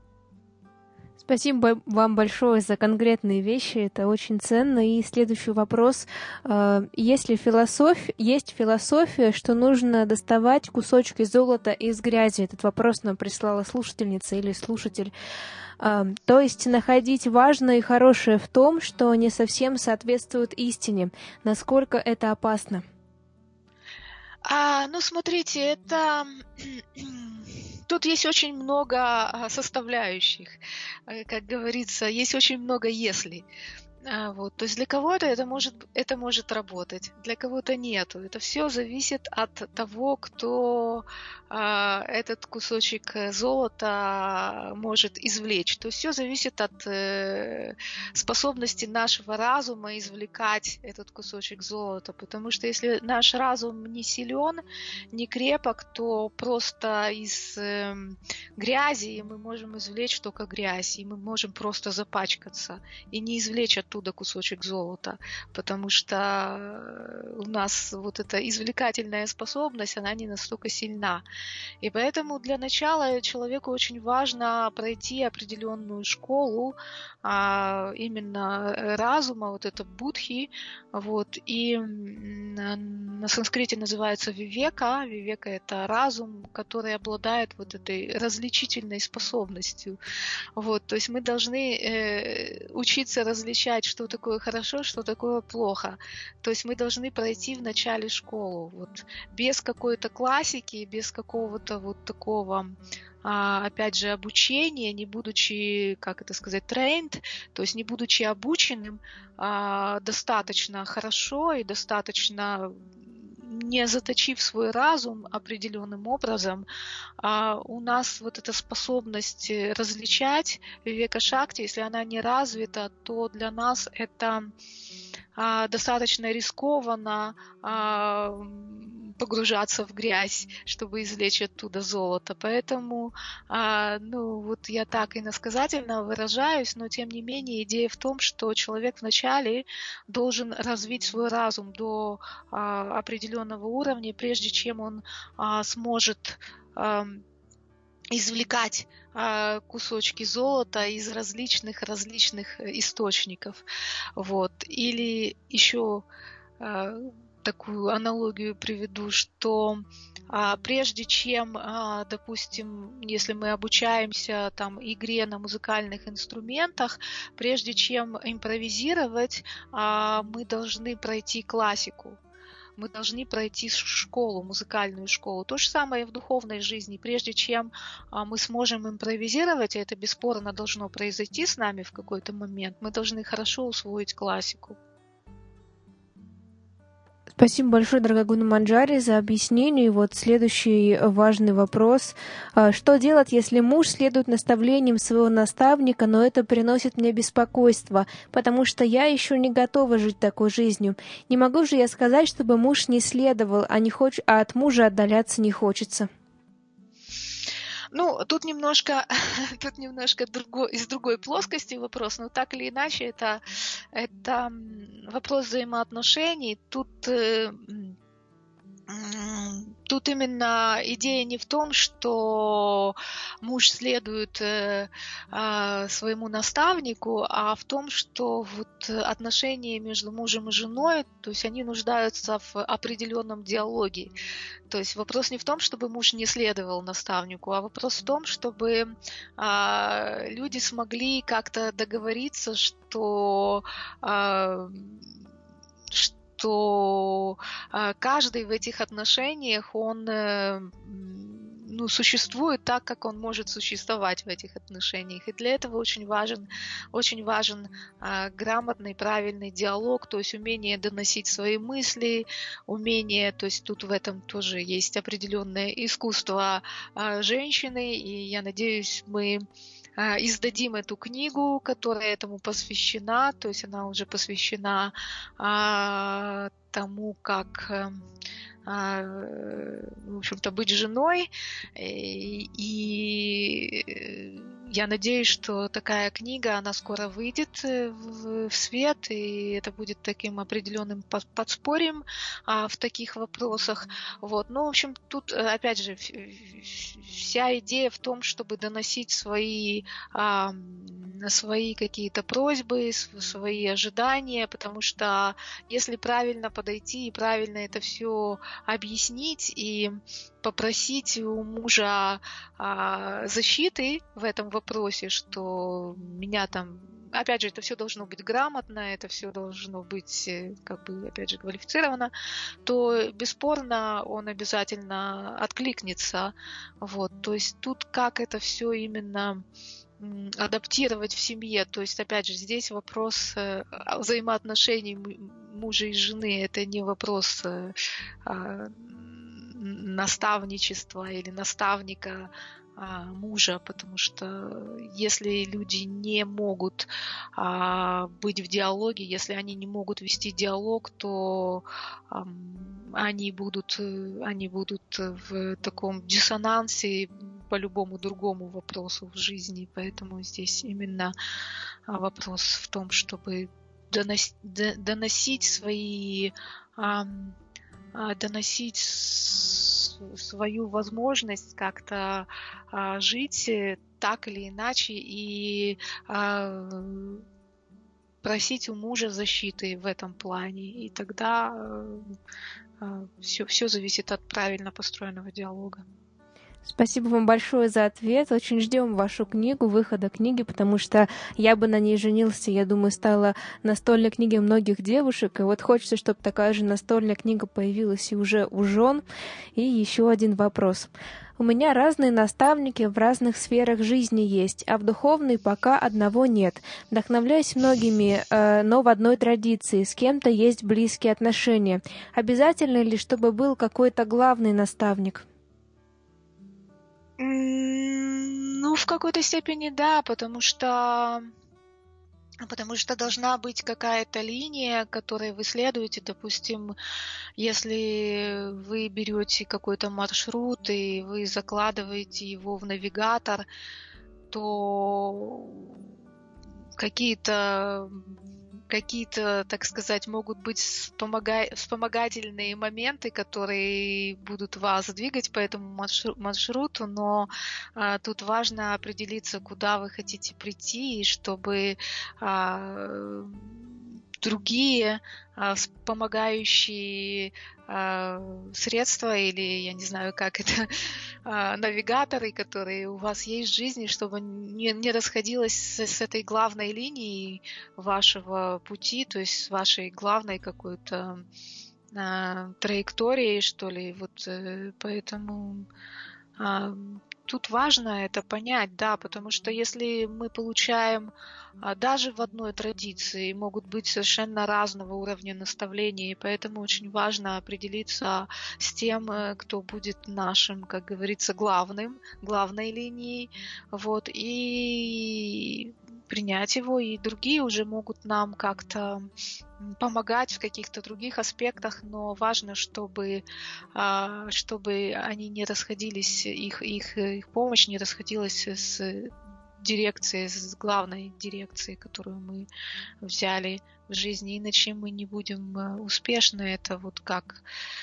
Speaker 1: Спасибо вам большое за конкретные вещи, это очень ценно. И следующий вопрос. Есть ли философия, есть философия, что нужно доставать кусочки золота из грязи? Этот вопрос нам прислала слушательница или слушатель. То есть находить важное и хорошее в том, что не совсем соответствует истине. Насколько это опасно?
Speaker 2: А, ну, смотрите, это... Тут есть очень много составляющих, как говорится, есть очень много «если». Вот. То есть для кого-то это может, это может работать, для кого-то нет. Это все зависит от того, кто а, этот кусочек золота может извлечь. То есть все зависит от э, способности нашего разума извлекать этот кусочек золота. Потому что если наш разум не силен, не крепок, то просто из э, грязи мы можем извлечь только грязь, и мы можем просто запачкаться и не извлечь оттуда оттуда кусочек золота, потому что у нас вот эта извлекательная способность, она не настолько сильна. И поэтому для начала человеку очень важно пройти определенную школу а, именно разума, вот это будхи, вот, и на санскрите называется вивека. Вивека — это разум, который обладает вот этой различительной способностью. Вот, то есть мы должны э, учиться различать, что такое хорошо, что такое плохо. То есть мы должны пройти вначале школу, вот, без какой-то классики, без какого-то вот такого, а, опять же, обучения, не будучи, как это сказать, trained, то есть не будучи обученным а, достаточно хорошо и достаточно не заточив свой разум определенным образом, а у нас вот эта способность различать вивека шакти, если она не развита, то для нас это а, достаточно рискованно а, погружаться в грязь, чтобы извлечь оттуда золото. Поэтому, а, ну, вот я так иносказательно выражаюсь, но тем не менее идея в том, что человек вначале должен развить свой разум до а, определенного уровня, прежде чем он а, сможет а, извлекать а, кусочки золота из различных различных источников. Вот. Или еще а, такую аналогию приведу, что а, прежде чем, а, допустим, если мы обучаемся там игре на музыкальных инструментах, прежде чем импровизировать, а, мы должны пройти классику. Мы должны пройти школу, музыкальную школу. То же самое и в духовной жизни. Прежде чем а, мы сможем импровизировать, и это бесспорно должно произойти с нами в какой-то момент, мы должны хорошо усвоить классику.
Speaker 1: Спасибо большое, дорогая Гуна Манджари, за объяснение. И вот следующий важный вопрос. Что делать, если муж следует наставлениям своего наставника, но это приносит мне беспокойство, потому что я еще не готова жить такой жизнью? Не могу же я сказать, чтобы муж не следовал, а, не хоч... а от мужа отдаляться не хочется?
Speaker 2: Ну, тут немножко, тут немножко друго, из другой плоскости вопрос, но так или иначе это, это вопрос взаимоотношений. Тут, тут именно идея не в том, что муж следует своему наставнику, а в том, что вот отношения между мужем и женой, то есть они нуждаются в определенном диалоге. То есть вопрос не в том, чтобы муж не следовал наставнику, а вопрос в том, чтобы а, люди смогли как-то договориться, что, а, что а, каждый в этих отношениях, он а, ну, существует так, как он может существовать в этих отношениях. И для этого очень важен, очень важен а, грамотный, правильный диалог, то есть умение доносить свои мысли, умение, то есть тут в этом тоже есть определенное искусство а, женщины, и я надеюсь, мы а, издадим эту книгу, которая этому посвящена, то есть она уже посвящена а, тому, как... в общем-то, быть женой. И я надеюсь, что такая книга, она скоро выйдет в свет, и это будет таким определенным подспорьем в таких вопросах. Вот. Ну, в общем, тут, опять же, вся идея в том, чтобы доносить свои, свои какие-то просьбы, свои ожидания, потому что если правильно подойти и правильно это все объяснить и попросить у мужа а, защиты в этом вопросе, что меня там, опять же, это все должно быть грамотно, это все должно быть, как бы, опять же, квалифицировано, то бесспорно он обязательно откликнется. Вот. То есть тут как это все именно адаптировать в семье. То есть, опять же, здесь вопрос взаимоотношений мужа и жены. Это не вопрос наставничества или наставника мужа, потому что если люди не могут а, быть в диалоге, если они не могут вести диалог, то а, они будут, они будут в таком диссонансе по любому другому вопросу в жизни. Поэтому здесь именно вопрос в том, чтобы доносить, доносить свои, доносить свою возможность как-то жить так или иначе и просить у мужа защиты в этом плане. И тогда все, все зависит от правильно построенного диалога.
Speaker 1: Спасибо вам большое за ответ. Очень ждем вашу книгу, выхода книги, потому что «Я бы на ней женился», я думаю, стала настольной книгой многих девушек. И вот хочется, чтобы такая же настольная книга появилась и уже у жен. И еще один вопрос. У меня разные наставники в разных сферах жизни есть, а в духовной пока одного нет. Вдохновляюсь многими, э, но в одной традиции, с кем-то есть близкие отношения. Обязательно ли, чтобы был какой-то главный наставник?
Speaker 2: Ну, в какой-то степени да, потому что потому что должна быть какая-то линия, которой вы следуете. Допустим, если вы берете какой-то маршрут и вы закладываете его в навигатор, то какие-то какие-то, так сказать, могут быть вспомога- вспомогательные моменты, которые будут вас двигать по этому маршруту, но а, тут важно определиться, куда вы хотите прийти, и чтобы а, другие а, вспомогающие а, средства или, я не знаю, как это, а, навигаторы, которые у вас есть в жизни, чтобы не, не расходилось с, с этой главной линией вашего пути, то есть с вашей главной какой-то а, траекторией, что ли. Вот э, поэтому а, тут важно это понять, да, потому что если мы получаем а, даже в одной традиции могут быть совершенно разного уровня наставления, и поэтому очень важно определиться с тем, кто будет нашим, как говорится, главным, главной линией, вот, и принять его, и другие уже могут нам как-то помогать в каких-то других аспектах, но важно, чтобы, чтобы они не расходились, их, их, их помощь не расходилась с дирекцией, с главной дирекцией, которую мы взяли в жизни, иначе мы не будем успешны. Это вот как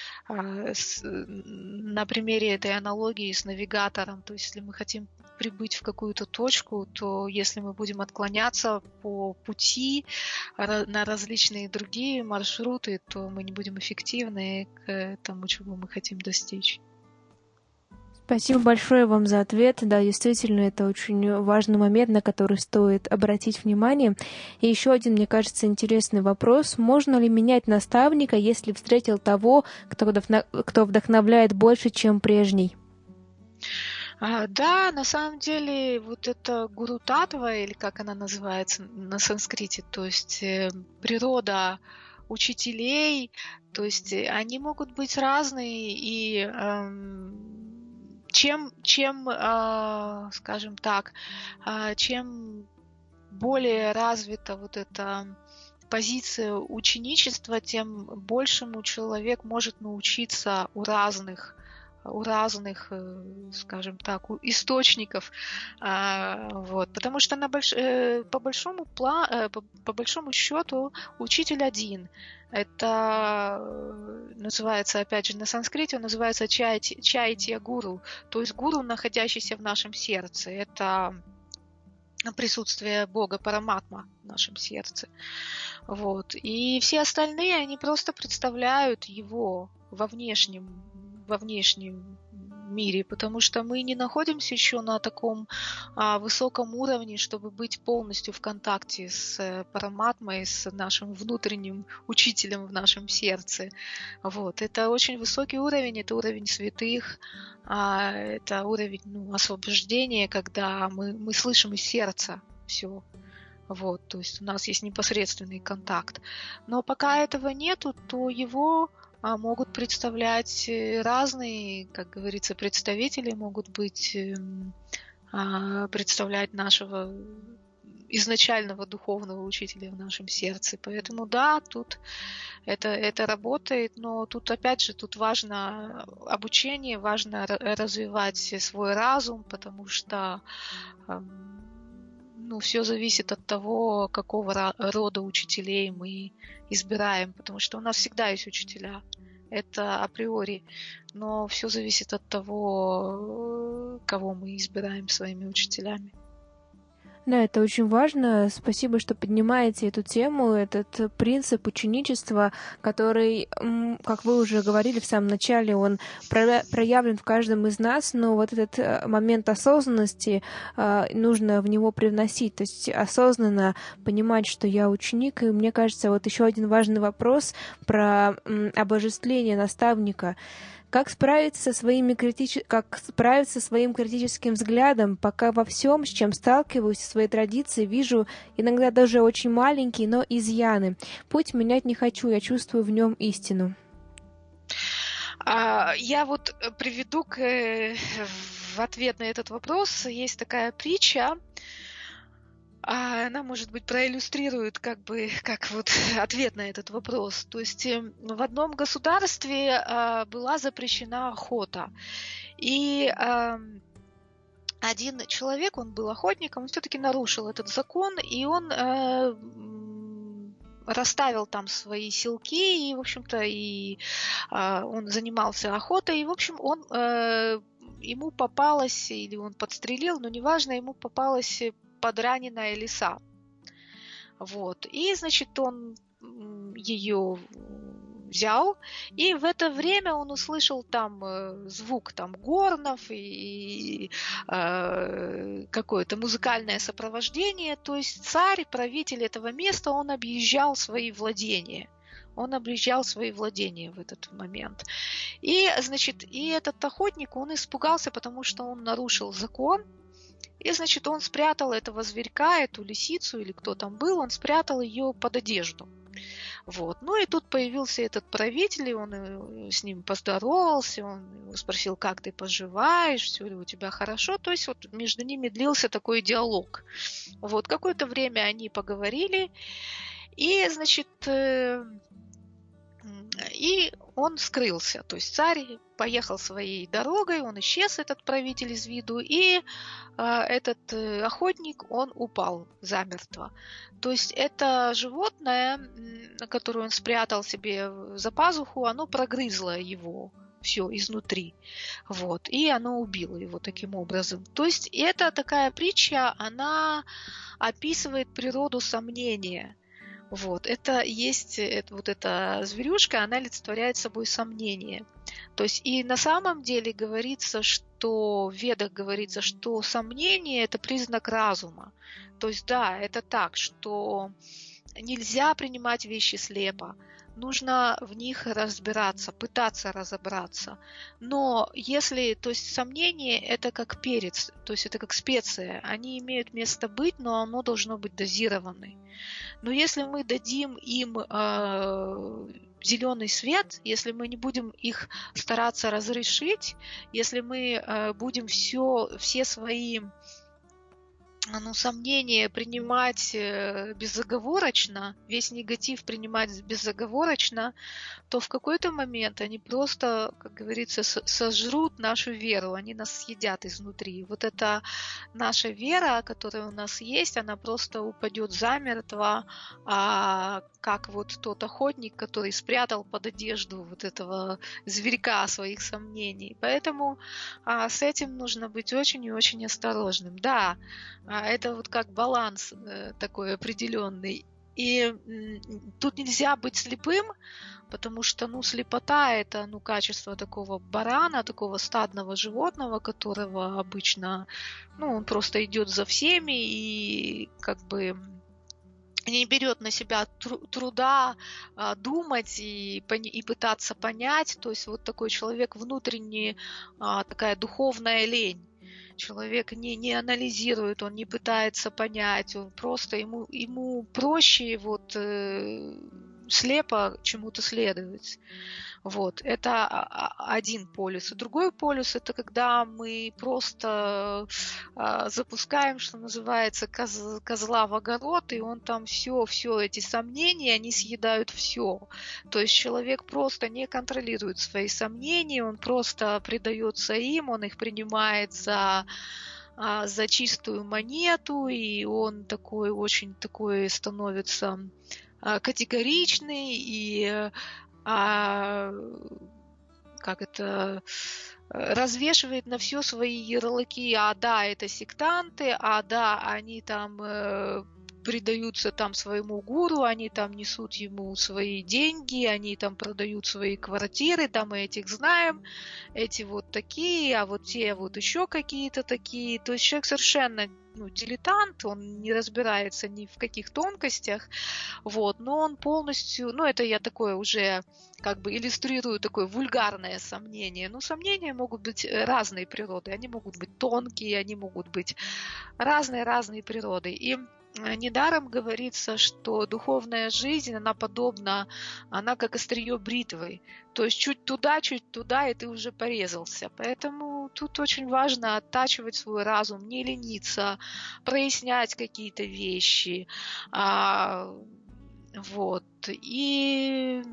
Speaker 2: на примере этой аналогии с навигатором, то есть если мы хотим прибыть в какую-то точку, то если мы будем отклоняться по пути на различные другие маршруты, то мы не будем эффективны к тому, чего мы хотим достичь.
Speaker 1: Спасибо большое вам за ответ. Да, действительно, это очень важный момент, на который стоит обратить внимание. И еще один, мне кажется, интересный вопрос. Можно ли менять наставника, если встретил того, кто вдохновляет больше, чем прежний?
Speaker 2: А, да, на самом деле, вот это гуру татва, или как она называется на санскрите, то есть э, природа учителей, то есть они могут быть разные, и эм, чем, чем э, скажем так, э, чем более развита вот эта позиция ученичества, тем большему человек может научиться у разных у разных, скажем так, источников, вот, потому что на больш... по большому пла... по большому счету учитель один. Это называется, опять же, на санскрите он называется чайти... чайтия гуру, то есть гуру, находящийся в нашем сердце. Это присутствие Бога Параматма в нашем сердце. Вот. И все остальные, они просто представляют его во внешнем во внешнем мире, потому что мы не находимся еще на таком а, высоком уровне, чтобы быть полностью в контакте с Параматмой, с нашим внутренним учителем в нашем сердце. Вот. Это очень высокий уровень, это уровень святых, а, это уровень ну, освобождения, когда мы, мы слышим из сердца все. Вот. То есть у нас есть непосредственный контакт. Но пока этого нету, то его могут представлять разные, как говорится, представители, могут быть представлять нашего изначального духовного учителя в нашем сердце. Поэтому да, тут это, это работает, но тут опять же, тут важно обучение, важно развивать свой разум, потому что ну, все зависит от того, какого рода учителей мы избираем, потому что у нас всегда есть учителя. Это априори. Но все зависит от того, кого мы избираем своими учителями.
Speaker 1: Да, это очень важно. Спасибо, что поднимаете эту тему, этот принцип ученичества, который, как вы уже говорили в самом начале, он проявлен в каждом из нас, но вот этот момент осознанности нужно в него привносить, то есть осознанно понимать, что я ученик. И мне кажется, вот еще один важный вопрос про обожествление наставника. Как справиться со своими критич... как справиться со своим критическим взглядом, пока во всем, с чем сталкиваюсь в своей традиции, вижу иногда даже очень маленькие, но изъяны. Путь менять не хочу, я чувствую в нем истину.
Speaker 2: Я вот приведу к... в ответ на этот вопрос. Есть такая притча. Она, может быть, проиллюстрирует как бы как вот ответ на этот вопрос. То есть в одном государстве была запрещена охота. И один человек, он был охотником, он все-таки нарушил этот закон, и он расставил там свои селки, и, в общем-то, и он занимался охотой, и, в общем, он ему попалась, или он подстрелил, но неважно, ему попалась подраненная лиса. Вот. И, значит, он ее взял, и в это время он услышал там звук там горнов и, и э, какое-то музыкальное сопровождение. То есть царь, правитель этого места, он объезжал свои владения. Он объезжал свои владения в этот момент. И, значит, и этот охотник, он испугался, потому что он нарушил закон. И, значит, он спрятал этого зверька, эту лисицу, или кто там был, он спрятал ее под одежду. Вот. Ну и тут появился этот правитель, и он с ним поздоровался, он его спросил, как ты поживаешь, все ли у тебя хорошо. То есть вот между ними длился такой диалог. Вот. Какое-то время они поговорили, и, значит, и он скрылся. То есть царь поехал своей дорогой, он исчез, этот правитель, из виду, и э, этот э, охотник, он упал замертво. То есть это животное, которое он спрятал себе за пазуху, оно прогрызло его все изнутри. Вот, и оно убило его таким образом. То есть это такая притча, она описывает природу сомнения. Вот, это есть, это, вот эта зверюшка, она олицетворяет собой сомнение. То есть и на самом деле говорится, что в Ведах говорится, что сомнение – это признак разума. То есть да, это так, что нельзя принимать вещи слепо. Нужно в них разбираться, пытаться разобраться. Но если, то есть сомнение – это как перец, то есть это как специя. Они имеют место быть, но оно должно быть дозировано. Но если мы дадим им э, зеленый свет, если мы не будем их стараться разрешить, если мы э, будем все, все свои ну, сомнения принимать безоговорочно, весь негатив принимать безоговорочно, то в какой-то момент они просто, как говорится, сожрут нашу веру, они нас съедят изнутри. Вот эта наша вера, которая у нас есть, она просто упадет замертво, а как вот тот охотник, который спрятал под одежду вот этого зверька своих сомнений. Поэтому а, с этим нужно быть очень и очень осторожным. Да, это вот как баланс такой определенный. И тут нельзя быть слепым, потому что, ну, слепота – это, ну, качество такого барана, такого стадного животного, которого обычно, ну, он просто идет за всеми и как бы не берет на себя труда а, думать и, и пытаться понять. То есть вот такой человек внутренний, а, такая духовная лень. Человек не, не анализирует, он не пытается понять, он просто ему, ему проще вот, э, слепо чему-то следовать. Вот. Это один полюс. И другой полюс – это когда мы просто э, запускаем, что называется, коз, козла в огород, и он там все, все эти сомнения, они съедают все. То есть человек просто не контролирует свои сомнения, он просто предается им, он их принимает за а, за чистую монету, и он такой очень такой становится а, категоричный и а, как это развешивает на все свои ярлыки. А да, это сектанты, а да, они там э, предаются там своему гуру, они там несут ему свои деньги, они там продают свои квартиры, там мы этих знаем, эти вот такие, а вот те вот еще какие-то такие. То есть человек совершенно ну, дилетант, он не разбирается ни в каких тонкостях, вот, но он полностью, ну, это я такое уже как бы иллюстрирую такое вульгарное сомнение. Ну, сомнения могут быть разной природы, они могут быть тонкие, они могут быть разной-разной природы. И недаром говорится, что духовная жизнь, она подобна, она как острие бритвы. То есть чуть туда, чуть туда, и ты уже порезался. Поэтому тут очень важно оттачивать свой разум, не лениться, прояснять какие-то вещи. А, вот. И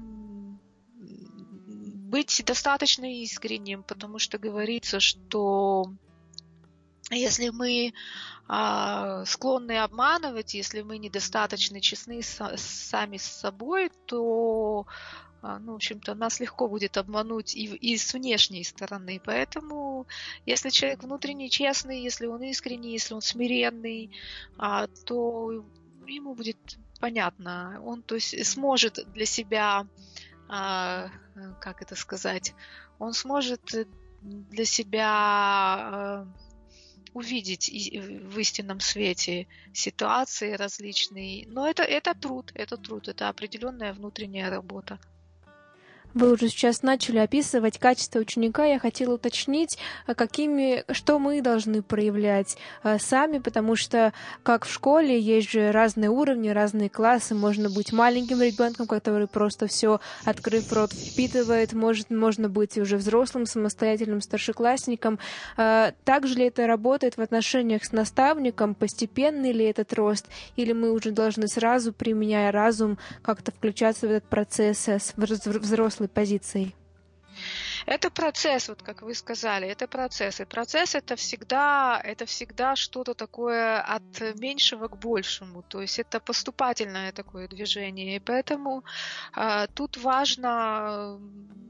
Speaker 2: быть достаточно искренним, потому что говорится, что если мы а, склонны обманывать, если мы недостаточно честны с, сами с собой, то, а, ну, в общем-то, нас легко будет обмануть и, и с внешней стороны. Поэтому, если человек внутренне честный, если он искренний, если он смиренный, а, то ему будет понятно. Он, то есть, сможет для себя, а, как это сказать, он сможет для себя увидеть в истинном свете ситуации различные. Но это, это труд, это труд, это определенная внутренняя работа.
Speaker 1: Вы уже сейчас начали описывать качества ученика. Я хотела уточнить, какими, что мы должны проявлять сами, потому что, как в школе, есть же разные уровни, разные классы. Можно быть маленьким ребенком, который просто все, открыв рот, впитывает. Может, можно быть уже взрослым, самостоятельным старшеклассником. Также ли это работает в отношениях с наставником? Постепенный ли этот рост? Или мы уже должны сразу, применяя разум, как-то включаться в этот процесс с взрослым позицией?
Speaker 2: Это процесс, вот как вы сказали, это процесс. И процесс это всегда, это всегда что-то такое от меньшего к большему. То есть это поступательное такое движение. И поэтому э, тут важно,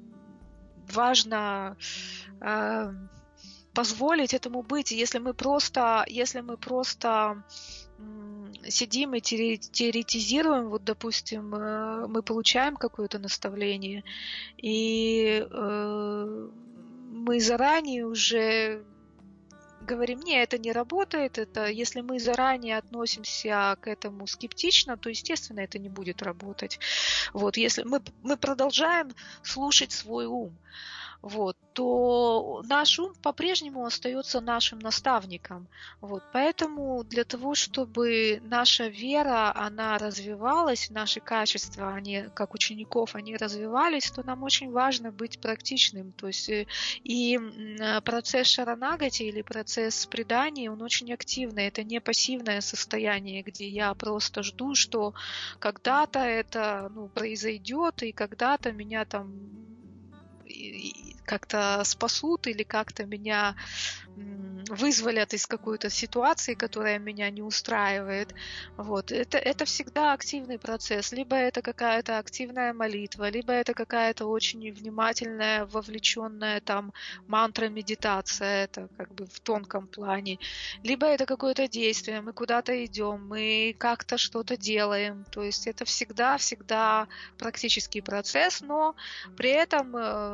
Speaker 2: важно э, позволить этому быть. Если мы просто, если мы просто сидим и теоретизируем, вот, допустим, мы получаем какое-то наставление, и э, мы заранее уже говорим, не, это не работает, это, если мы заранее относимся к этому скептично, то, естественно, это не будет работать. Вот, если мы, мы продолжаем слушать свой ум, вот, то наш ум по-прежнему остается нашим наставником. Вот, поэтому для того, чтобы наша вера, она развивалась, наши качества, они, как учеников, они развивались, то нам очень важно быть практичным. То есть и процесс шаранагати или процесс предания, он очень активный. Это не пассивное состояние, где я просто жду, что когда-то это ну, произойдет, и когда-то меня там как-то спасут или как-то меня вызволят из какой-то ситуации, которая меня не устраивает. Вот. Это, это всегда активный процесс. Либо это какая-то активная молитва, либо это какая-то очень внимательная, вовлеченная там мантра, медитация, это как бы в тонком плане. Либо это какое-то действие, мы куда-то идем, мы как-то что-то делаем. То есть это всегда-всегда практический процесс, но при этом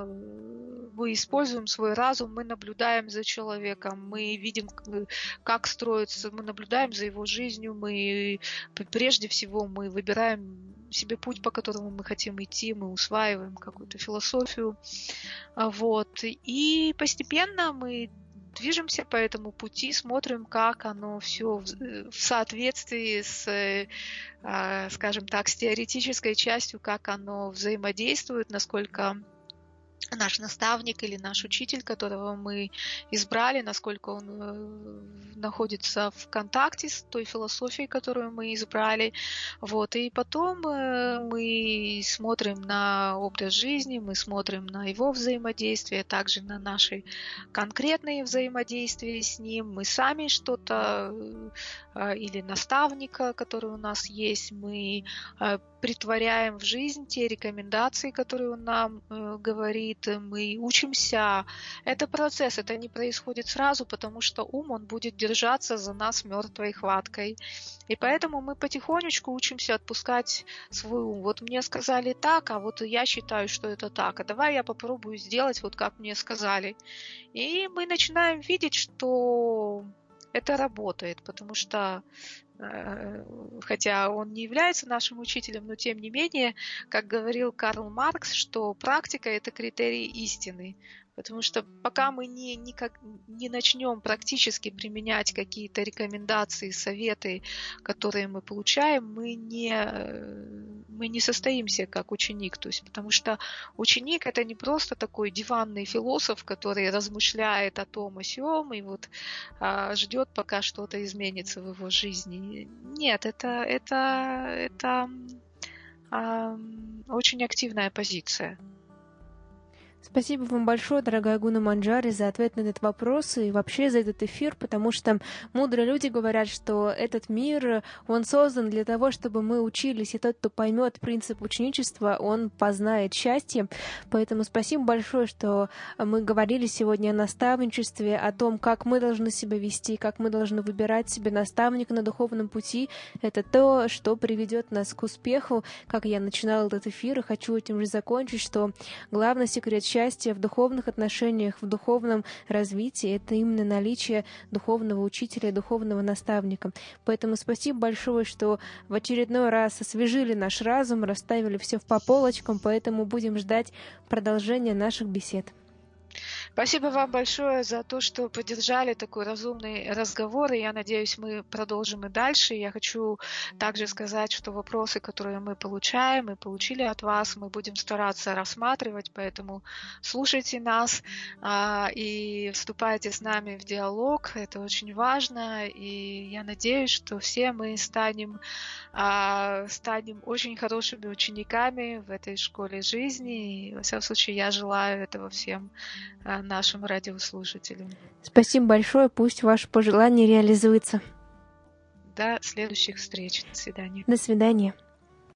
Speaker 2: мы используем свой разум, мы наблюдаем за человеком, мы видим, как строится, мы наблюдаем за его жизнью, мы прежде всего мы выбираем себе путь, по которому мы хотим идти, мы усваиваем какую-то философию, вот, и постепенно мы движемся по этому пути, смотрим, как оно все в соответствии с, скажем так, с теоретической частью, как оно взаимодействует, насколько наш наставник или наш учитель, которого мы избрали, насколько он э, находится в контакте с той философией, которую мы избрали. Вот. И потом э, мы смотрим на образ жизни, мы смотрим на его взаимодействие, также на наши конкретные взаимодействия с ним. Мы сами что-то, э, или наставника, который у нас есть, мы э, притворяем в жизнь те рекомендации, которые он нам э, говорит, мы учимся. Это процесс, это не происходит сразу, потому что ум, он будет держаться за нас мертвой хваткой. И поэтому мы потихонечку учимся отпускать свой ум. Вот мне сказали так, а вот я считаю, что это так. А давай я попробую сделать вот как мне сказали. И мы начинаем видеть, что это работает, потому что хотя он не является нашим учителем, но тем не менее, как говорил Карл Маркс, что практика – это критерий истины. Потому что пока мы не, никак, не начнем практически применять какие-то рекомендации, советы, которые мы получаем, мы не, мы не состоимся как ученик. То есть, потому что ученик – это не просто такой диванный философ, который размышляет о том, о сём, и вот а, ждет, пока что-то изменится в его жизни. Нет, это, это, это а, очень активная позиция.
Speaker 1: Спасибо вам большое, дорогая Гуна Манджари, за ответ на этот вопрос и вообще за этот эфир, потому что мудрые люди говорят, что этот мир, он создан для того, чтобы мы учились, и тот, кто поймет принцип ученичества, он познает счастье. Поэтому спасибо большое, что мы говорили сегодня о наставничестве, о том, как мы должны себя вести, как мы должны выбирать себе наставника на духовном пути. Это то, что приведет нас к успеху. Как я начинала этот эфир, и хочу этим же закончить, что главный секрет счастья Счастье в духовных отношениях, в духовном развитии — это именно наличие духовного учителя, духовного наставника. Поэтому спасибо большое, что в очередной раз освежили наш разум, расставили все по полочкам, поэтому будем ждать продолжения наших бесед.
Speaker 2: Спасибо вам большое за то, что поддержали такой разумный разговор, и я надеюсь, мы продолжим и дальше. Я хочу также сказать, что вопросы, которые мы получаем и получили от вас, мы будем стараться рассматривать, поэтому слушайте нас а, и вступайте с нами в диалог, это очень важно, и я надеюсь, что все мы станем, а, станем очень хорошими учениками в этой школе жизни, и, во всяком случае, я желаю этого всем нашим радиослушателям.
Speaker 1: Спасибо большое, пусть ваше пожелание реализуется.
Speaker 2: До следующих встреч. До свидания.
Speaker 1: До свидания.